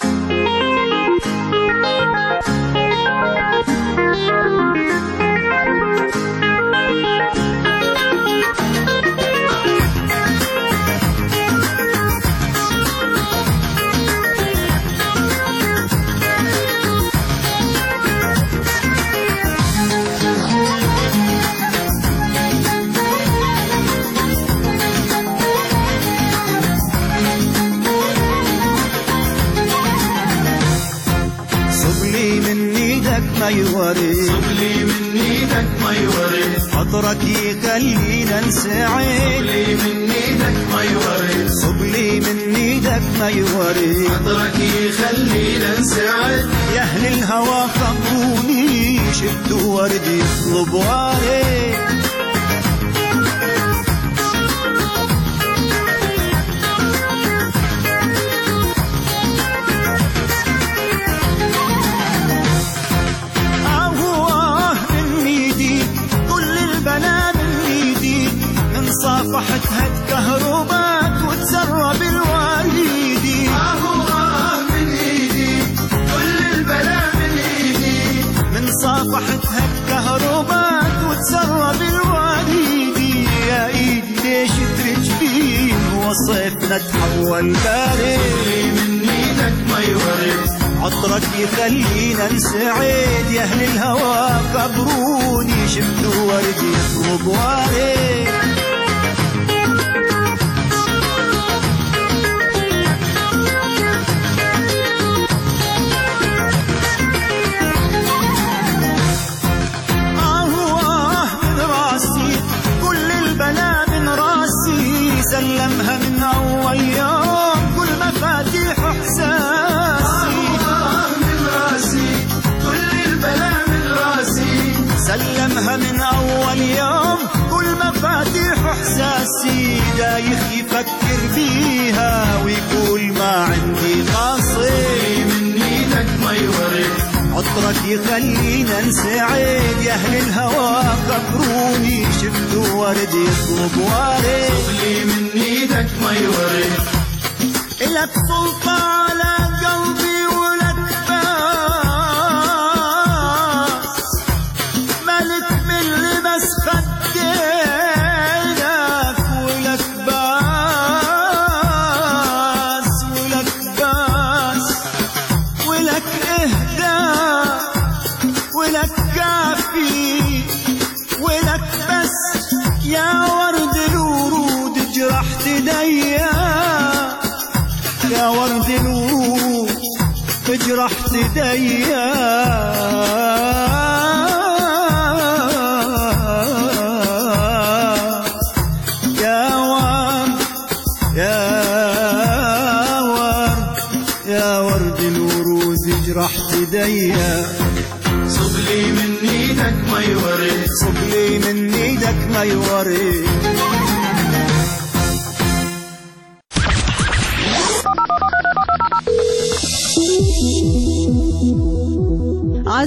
صبلي من ايدك ما يورد، عطرك يخلينا نسعد. صبلي من ايدك ما يورد، صبلي من ايدك ما يورد، عطرك يخلينا نسعد. يا اهل الهوى خبروني شدوا ورد يطلب وارد. صافحتها الكهربات وتسرب الواليدي. من ايدي كل البلا من ايدي، من صافحتها الكهربات وتسرب الواليدي. يا ايدي ليش ترجفين وصيفنا تحول بارد. صبلي من ايدك ما يورد، عطرك يخلينا نسعد. يا اهل الهوى خبروني شفتوا ورد يطلب وارد. سلمها من أول يوم كل مفاتيح إحساسي. من راسي كل البلا من راسي، سلمها من أول يوم كل مفاتيح إحساسي. دايخ يفكر بيها ويقول ما عندي قاصي. من ايدك ما يورد، عطرك يخلينا نسعد. يا أهل الهوى خبروني شفتوا ورد يطلب وارد. صبلي من ايدك ما يورد، إلك سلطة على قلبي ولك باس. ملك من لبس خدينك ولك باس. ولك باس ولك إهداء ولك كافي ولك بس. يا ورد الورود جرحت ايديا، يا ورد الورود جرحت ايديا. يا ورد يا ورد يا ورد الورود جرحت ايديا. صبلي من ايدك ما يورد، صبلي من ايدك ما يورد.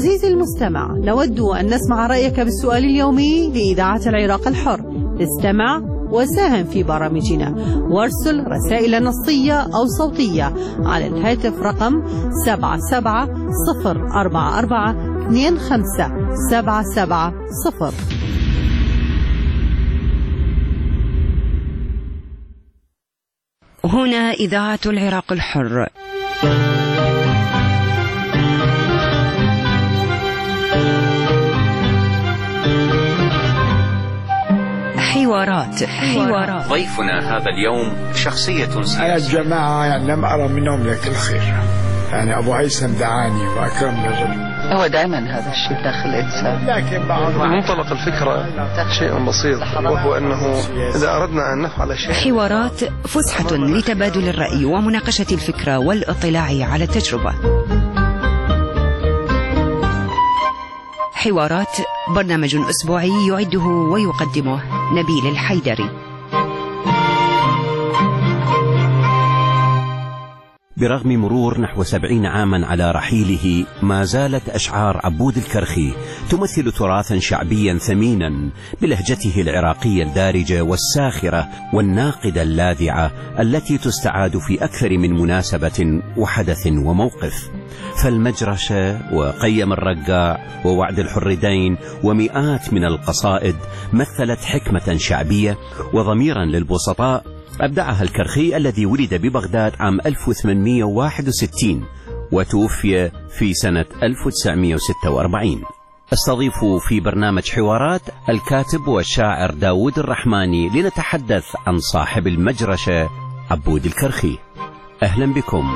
عزيزي المستمع، نود أن نسمع رأيك بالسؤال اليومي لإذاعة العراق الحر. استمع وساهم في برامجنا وارسل رسائل نصية أو صوتية على الهاتف رقم 77 044 25 77 0. هنا إذاعة العراق الحر. حوارات. ضيفنا هذا اليوم شخصية سياسية. أنا الجماعة يعني لم أرى منهم لك الخير، يعني أبو هيثم دعاني وأكرم رجل. هو دائما هذا الشيء داخل الإنسان، لكن منطلق الفكرة شيء بسيط، وهو أنه إذا أردنا أن نفعل شيء. حوارات فسحة لتبادل الرأي ومناقشة الفكرة والاطلاع على التجربة. حوارات برنامج أسبوعي يعده ويقدمه نبيل الحيدري. برغم مرور نحو 70 عاما على رحيله، ما زالت أشعار عبود الكرخي تمثل تراثا شعبيا ثمينا بلهجته العراقية الدارجة والساخرة والناقدة اللاذعة التي تستعاد في أكثر من مناسبة وحدث وموقف. فالمجرشة وقيم الرقاع ووعد الحردين ومئات من القصائد مثلت حكمة شعبية وضميرا للبسطاء أبدعها الكرخي الذي ولد ببغداد عام 1861 وتوفي في سنة 1946. استضيف في برنامج حوارات الكاتب والشاعر داود الرحماني لنتحدث عن صاحب المجرشة عبود الكرخي. أهلا بكم.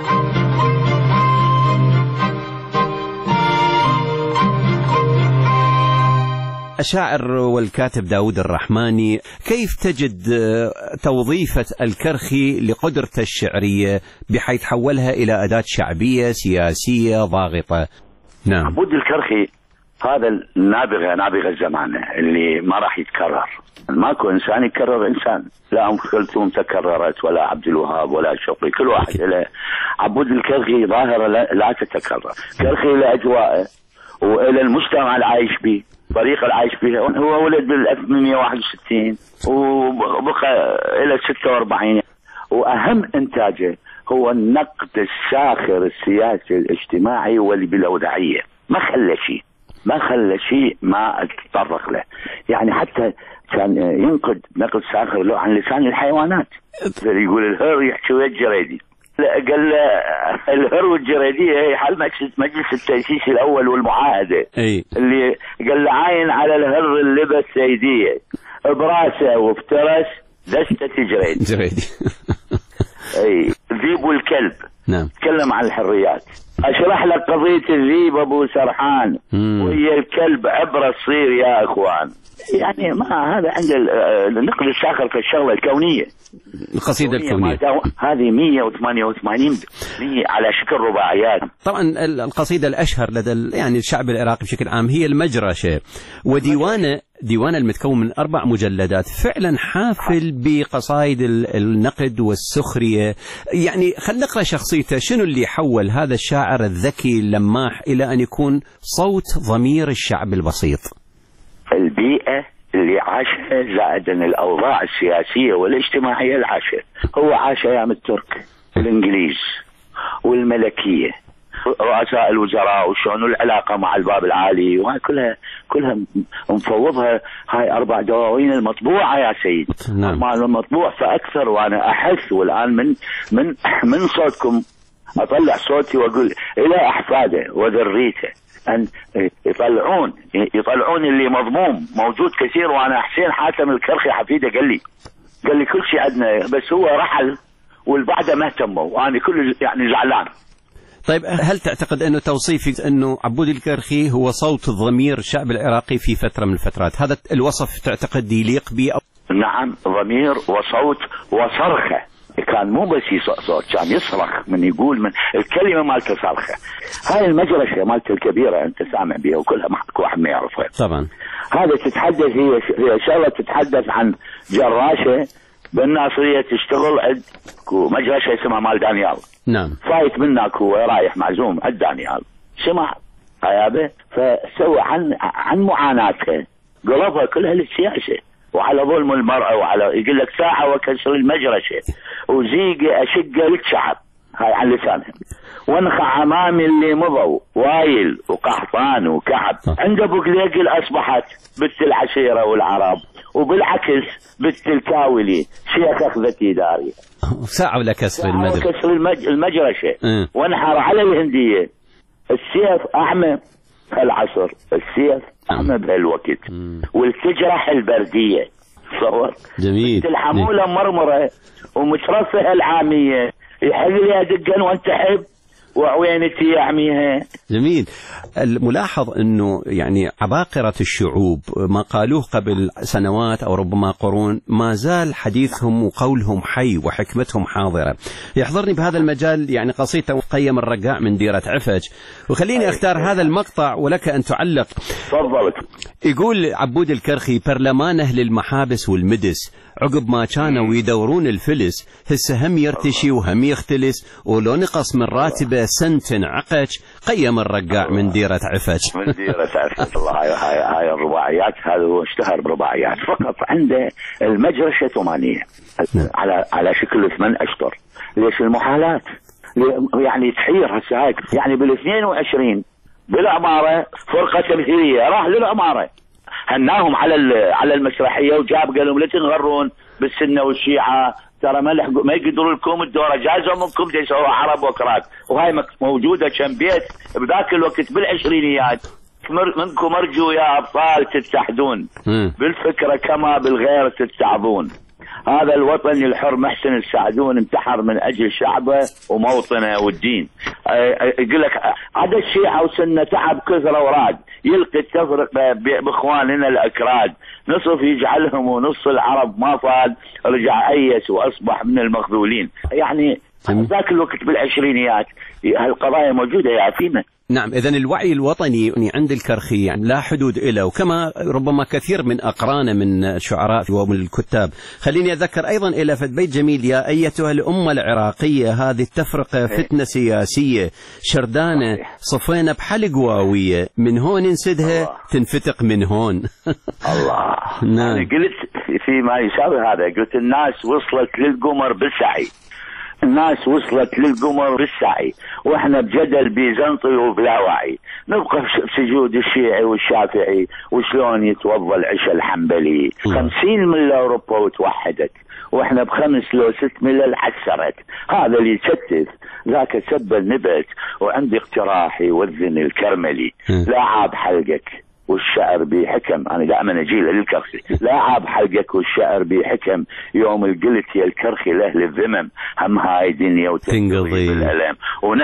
الشاعر والكاتب داود الرحماني، كيف تجد توظيفة الكرخي لقدرته الشعرية بحيث حولها إلى أداة شعبية سياسية ضاغطة؟ نعم. عبود الكرخي هذا نابغة الزمان اللي ما راح يتكرر. ماكو إنسان يكرر إنسان، لا أم كلثوم تكررت ولا عبد الوهاب ولا شوقي، كل واحد له. عبود الكرخي ظاهرة لا تتكرر. كرخي لأجواءه وإلى المجتمع العايش به، طريقة العيش فيها. هو ولد بال 1861 وبقى إلى 46، وأهم إنتاجه هو النقد الساخر السياسي الاجتماعي واللي بالأوضاعية. ما خلى شيء ما تطرق له، يعني حتى كان ينقد نقد ساخر له عن لسان الحيوانات. يقول الهر يحكي ويا الجريدي، قال له الهر والجريدية هي حل مجلس التأسيس الأول والمعاهدة. اللي قال له عاين على الهر اللبس سيدية براسه وبترس دستة جريدي. ذيب والكلب. نعم. تكلم عن الحريات. أشرح لك قضية الذيب أبو سرحان وهي الكلب عبرة تصير يا أخوان. يعني ما هذا عند النقد الساخر في الشغلة الكونية، القصيدة الكونية هذه 188 على شكل رباعيات. طبعا القصيدة الأشهر لدى يعني الشعب العراقي بشكل عام هي المجرشة، وديوانه المتكون من 4 مجلدات فعلا حافل بقصائد النقد والسخرية. يعني خلينا نقرأ شخصيته، شنو اللي حول هذا الشاعر الذكي اللماح إلى أن يكون صوت ضمير الشعب البسيط؟ البيئة اللي عاشها زائدا الأوضاع السياسية والاجتماعية اللي عاشها. هو عاش أيام الترك والإنجليز والملكية، رؤساء الوزراء وشلون العلاقة مع الباب العالي، وهاي كلها مفوضها. هاي 4 دواوين المطبوعة يا سيد. نعم. مع المطبوع فأكثر، وأنا أحس والآن من صوتكم أطلع صوتي وأقول إلى أحفاده وذريته أن يطلعون اللي مضموم موجود كثير. وأنا حسين حاتم الكرخي حفيده قال لي كل شيء عندنا، بس هو رحل والبعده ما اهتموا، وأنا كل يعني زعلان. طيب، هل تعتقد أنه توصيفك أنه عبود الكرخي هو صوت ضمير الشعب العراقي في فترة من الفترات، هذا الوصف تعتقد يليق به؟ نعم، ضمير وصوت وصرخة. كان مو بس صوت، كان يصرخ من يقول من الكلمة مالته صرخة. هاي المجرشة مالته الكبيرة أنت سامع بها وكلها ماكو واحد ما يعرفها. طبعا. هذا تتحدث هي شغلة تتحدث عن جراشة بالناصرية تشتغل عند مجرشة اسمها مال دانيال. نعم. فايت منك هو رايح معزوم عند دانيال، سمع هيابه، فسوى عن معاناتها قلبها كلها للسياسة وعلى ظلم المرأة، وعلى يقول لك ساعة وكسر المجرشة وزيقة أشقة للشعب، هاي عن لسانهم. وانخع أمامي اللي مضوا وايل وقحطان وكعب، عند أبو قليقل أصبحت بنت العشيرة والعرب، وبالعكس بنت الكاولي شيخ أخذتي داري. ساعة ولا كسر المجرشة، كسر المجرشة. وانحر على الهندية السيف أعمى العصر، السيف أعمى بهالوقت، والتجرح البردية. تصور جميل. الحمولة مرمرة ومترفه العامية، يحق لي دقا وانت حب وعوينتي يعميها. جميل. الملاحظ أنه يعني عباقرة الشعوب ما قالوه قبل سنوات أو ربما قرون ما زال حديثهم وقولهم حي وحكمتهم حاضرة. يحضرني بهذا المجال يعني قصيدة قيم الرقاع من ديرة عفج، وخليني أختار هذا المقطع ولك أن تعلق. تفضل. يقول عبود الكرخي: برلمان أهل المحابس والمدس عقب ما كانوا يدورون الفلس هسه هم يرتشي وهم يختلس، ولو نقص من راتبه سنت عقج قيم الرقاع من ديرة عفج. من ديرة عفج. الله، هاي الرباعيات، هذا هو اشتهر برباعيات فقط. عنده المجرشة 8 على شكل 8 أشطر. ليش المحالات؟ يعني تحير هسه هاي، يعني بال22 بالعمارة فرقة تمثيلية راح للعمارة، هناهم على المسرحية وجاب قال لهم لا تنغرون بالسنة والشيعة، ترى ما يقدروا لكم الدورة، جازوا منكم يسووا عرب وكرات. وهاي موجودة كم بيت بذاك الوقت بالعشرينيات. منكم أرجو يا أبطال تتحدون بالفكرة كما بالغير تتعظون. هذا الوطن الحر محسن السعدون انتحر من أجل شعبه وموطنه والدين. يقول لك عدا الشيعة وسنة تعب كثرة وراد، يلقي التفرقة بإخواننا الأكراد، نصف يجعلهم ونص العرب ما فاد، رجع أيس وأصبح من المخذولين. يعني ذاك الوقت بالعشرينيات هالقضايا موجودة يا عفيمة. نعم، إذن الوعي الوطني يعني عند الكرخي يعني لا حدود له، وكما ربما كثير من أقرانه من الشعراء ومن الكتاب. خليني أذكر أيضا إلى بيت جميل: يا أيتها الأمة العراقية هذه التفرقة فتنة سياسية شردانة صفينا بحلق واوية، من هون نسدها تنفتق من هون. الله. نعم. قلت فيما يساوي هذا، قلت الناس وصلت للقمر بالسعي، الناس وصلت للقمر بالسعي، واحنا بجدل بيزنطي وبلا وعي، نبقى بسجود الشيعي والشافعي وشلون يتوضى العشاء الحنبلي. 50 ملة أوروبا وتوحدت، واحنا ب5 لو 6 ملل عكسرت. هذا اللي يشتت ذاك سب النبت. وعندي اقتراح يوزن الكرملي: لا عاب حلقك والشعر بحكم. أنا دائما أجيله للكرخي: لا عاب حلقك والشعر بحكم، يوم القلت يا الكرخي لأهل الذمم، هم هاي دنيا وتنقضي بالألم،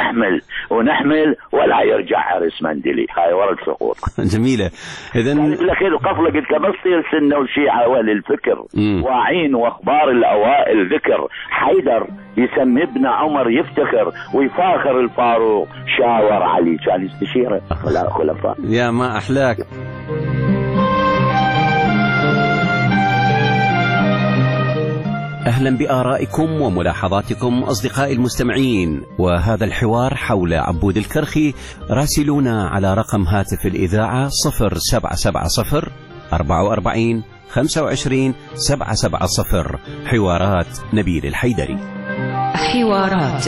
ونحمل ولا يرجع عرس مندلي. هاي ورد سقوط. جميلة. إذن لكن قفلة قلت بس تصير سنة وشيعة وللفكر واعين، وأخبار الأوائل ذكر. حيدر يسمي ابن عمر يفتخر، ويفاخر الفاروق شاور علي كان يستشيره خلفاء. يا ما أحلاك. أهلا بآرائكم وملاحظاتكم أصدقائي المستمعين، وهذا الحوار حول عبود الكرخي. راسلونا على رقم هاتف الإذاعة 0770 44 25 770. حوارات نبيل الحيدري. حوارات.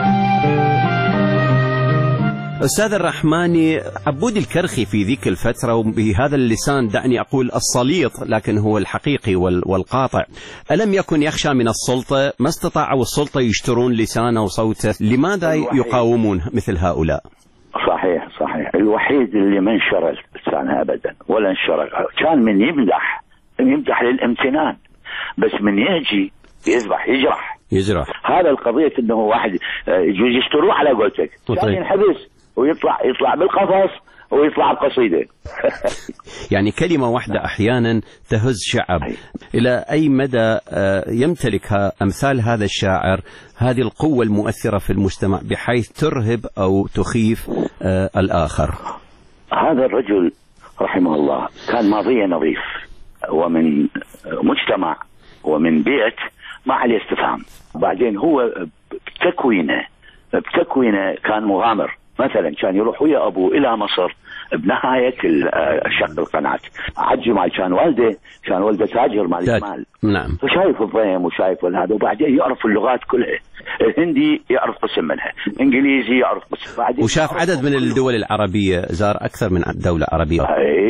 أستاذ الرحماني، عبود الكرخي في ذيك الفترة وبهذا اللسان دعني أقول السليط لكن هو الحقيقي والقاطع، ألم يكن يخشى من السلطة؟ ما استطاعوا السلطة يشترون لسانه وصوته، لماذا يقاومون مثل هؤلاء؟ صحيح. الوحيد اللي ما انشر لسانه أبدا ولا انشر، كان من يمدح للامتنان، بس من يجي يجرح. هذا القضية انه واحد يشتروه على قولتك، كان ينحبس ويطلع بالقفص ويطلع بقصيدة. يعني كلمة واحدة أحيانا تهز شعب. إلى أي مدى يمتلك أمثال هذا الشاعر هذه القوة المؤثرة في المجتمع بحيث ترهب أو تخيف الآخر؟ هذا الرجل رحمه الله كان ماضيه نظيف، ومن مجتمع ومن بيئة ما عليه استفهام. بعدين هو بتكوينه كان مغامر مثلا كان يروح ويا أبوه إلى مصر بنهاية شق القناة. عجي معي كان والده تاجر مال مال. نعم. فشايف الضيم وشايف هذا، وبعدين يعرف اللغات كلها. الهندي يعرف قسم منها، انجليزي يعرف قسم، وشاف عدد من الدول العربية، زار أكثر من دولة عربية.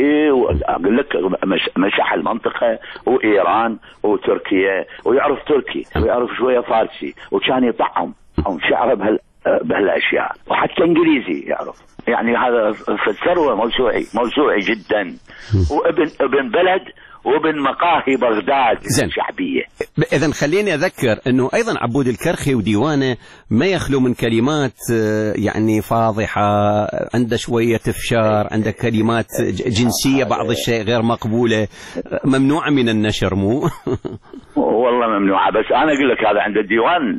أقول لك مسح المنطقة وإيران وتركيا، ويعرف تركي ويعرف شوية فارسي، وكان يطعم شعره بهالأشياء، وحتى إنجليزي يعرف. يعني هذا في الثروة موسوعي جدا، وابن بلد وابن مقاهي بغداد الشعبية. إذن خليني أذكر أنه أيضا عبود الكرخي وديوانه ما يخلو من كلمات يعني فاضحة، عنده شوية تفشار، عنده كلمات جنسية بعض الشيء غير مقبولة، ممنوعة من النشر. مو والله ممنوعة، بس أنا أقول لك هذا عنده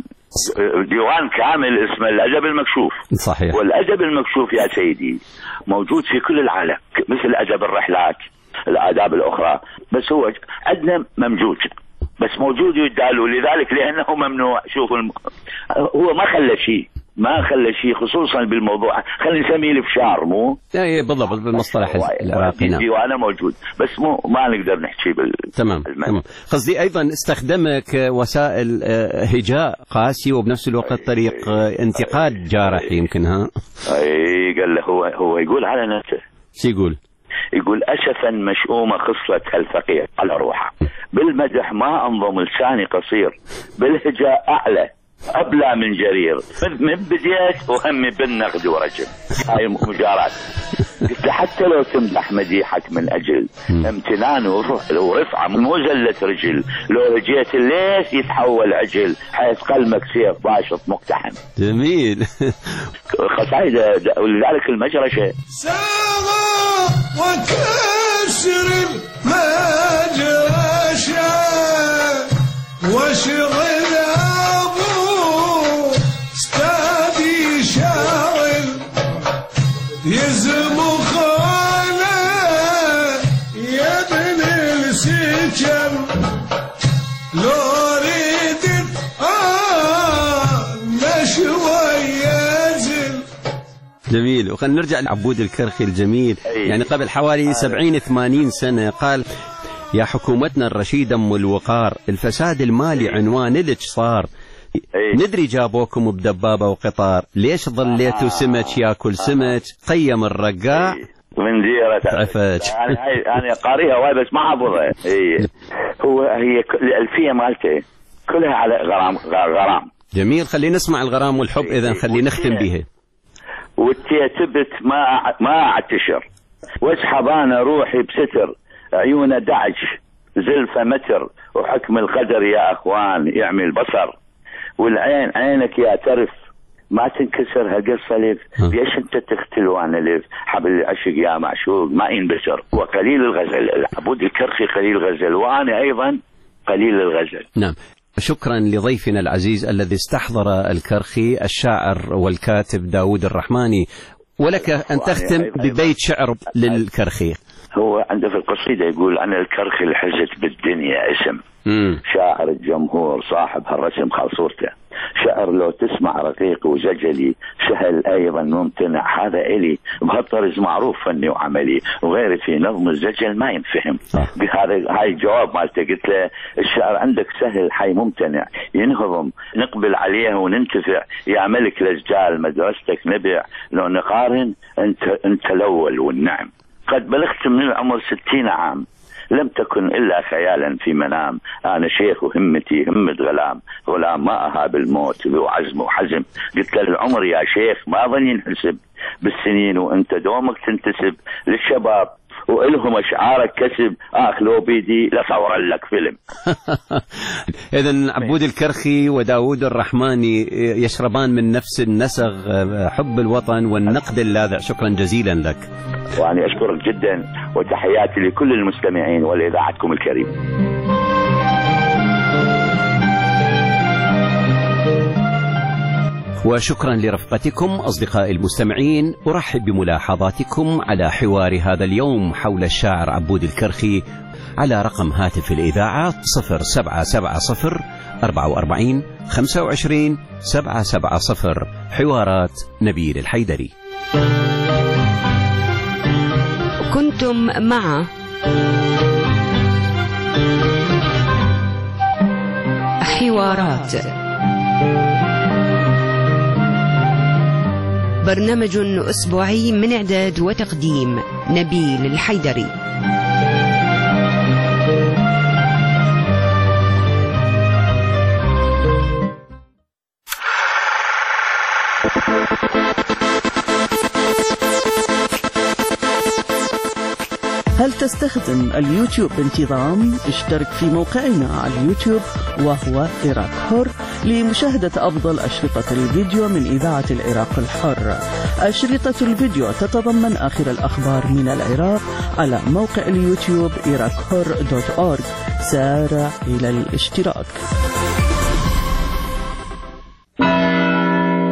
ديوان كامل اسمه الأدب المكشوف. صحيح. والأدب المكشوف يا سيدي موجود في كل العالم، مثل أدب الرحلات، الآداب الأخرى، بس هو عندنا ممجوج، بس موجود يدالوا، لذلك لأنه ممنوع. شوفوا هو ما خلى شيء خصوصا بالموضوع، خلينا نسميه الفشار. مو بالضبط بالمصطلح العراقي. ديوانه موجود، بس ما نقدر نحكي تمام. قصدي أيضا استخدمك وسائل هجاء قاسي، وبنفس الوقت طريق انتقاد جارح يمكن. قال له هو يقول على نفسه. شو يقول أسفا مشؤومة خصلة هالفقير على روحه، بالمدح ما أنظم لساني قصير، بالهجاء أعلى أبلى من جرير، من بديت وهمي بالنقد ورجل. هاي مجارات. قلت حتى لو تمدح مديحك من أجل امتنان ورفعة مو زلة رجل، لو رجيت الليث يتحول عجل، حيث قلمك سيف باشط مقتحم. جميل. قصايد، ولذلك المجرشة وكسر المجرشة وشغل أبو استاذي شاغل يزم خاله يا ابن السجن لو ريدت نشوى يزل. جميل. وخلينا نرجع لعبود الكرخي الجميل. يعني قبل حوالي 70-80 سنة قال: يا حكومتنا الرشيدة أم الوقار، الفساد المالي عنوان لك صار، ندري جابوكم بدبابة وقطار، ليش ظليتوا سمك ياكل سمك، قيم الرقاع من ديرة عفاج. أنا قاريها واي بس ما حافظها. هي الألفية مالته كلها على غرام. جميل. خلينا نسمع الغرام والحب. إذا خلينا نختم بها. والتيتبت ما اعتشر، واسحب انا روحي بستر، عيونه دعج زلفه متر، وحكم القدر يا اخوان يعمل بصر، والعين عينك يا ترف ما تنكسر هالقصه لف، ليش انت تختل وانا لف، حبل العشق يا معشوق ما ينبشر، وقليل الغزل. عبود الكرخي قليل الغزل، وانا ايضا قليل الغزل. نعم. شكرا لضيفنا العزيز الذي استحضر الكرخي، الشاعر والكاتب داود الرحماني. ولك أن تختم ببيت شعر للكرخي. هو عنده في القصيدة يقول: أنا الكرخي اللي حزت بالدنيا اسم، شاعر الجمهور صاحب هالرسم خاصورته، شعر لو تسمع رقيق وزجلي، سهل أيضا ممتنع، هذا إلي بهالطرز معروف فني وعملي، وغيري في نظم الزجل ما ينفهم. هاي الجواب مالته. قلت له الشعر عندك سهل حي ممتنع، ينهضم نقبل عليه وننتفع، يا ملك الأسجال مدرستك نبع، لو نقارن أنت الأول والنعم، قد بلغت من العمر 60 عام، لم تكن إلا خيالا في منام، أنا شيخ وهمتي همة غلام ما أهاب الموت ذو عزم وحزم. قلت له العمر يا شيخ ما ظن ينحسب بالسنين، وأنت دومك تنتسب للشباب وإلهم أشعارك كسب، لو بيدي لصور لك فيلم. إذن عبود الكرخي وداود الرحماني يشربان من نفس النسغ، حب الوطن والنقد اللاذع. شكرا جزيلا لك. وأنا أشكرك جدا، وتحياتي لكل المستمعين ولإذاعتكم الكريم. وشكرا لرفقتكم أصدقائي المستمعين. أرحب بملاحظاتكم على حوار هذا اليوم حول الشاعر عبود الكرخي على رقم هاتف الإذاعة 0770 44 25 770. حوارات نبيل الحيدري. كنتم مع حوارات، برنامج أسبوعي من إعداد وتقديم نبيل الحيدري. هل تستخدم اليوتيوب بانتظام؟ اشترك في موقعنا على اليوتيوب وهو عراق حر لمشاهدة أفضل أشرطة الفيديو من إذاعة العراق الحر. أشرطة الفيديو تتضمن آخر الأخبار من العراق على موقع اليوتيوب iraqhur.org. سارع إلى الاشتراك.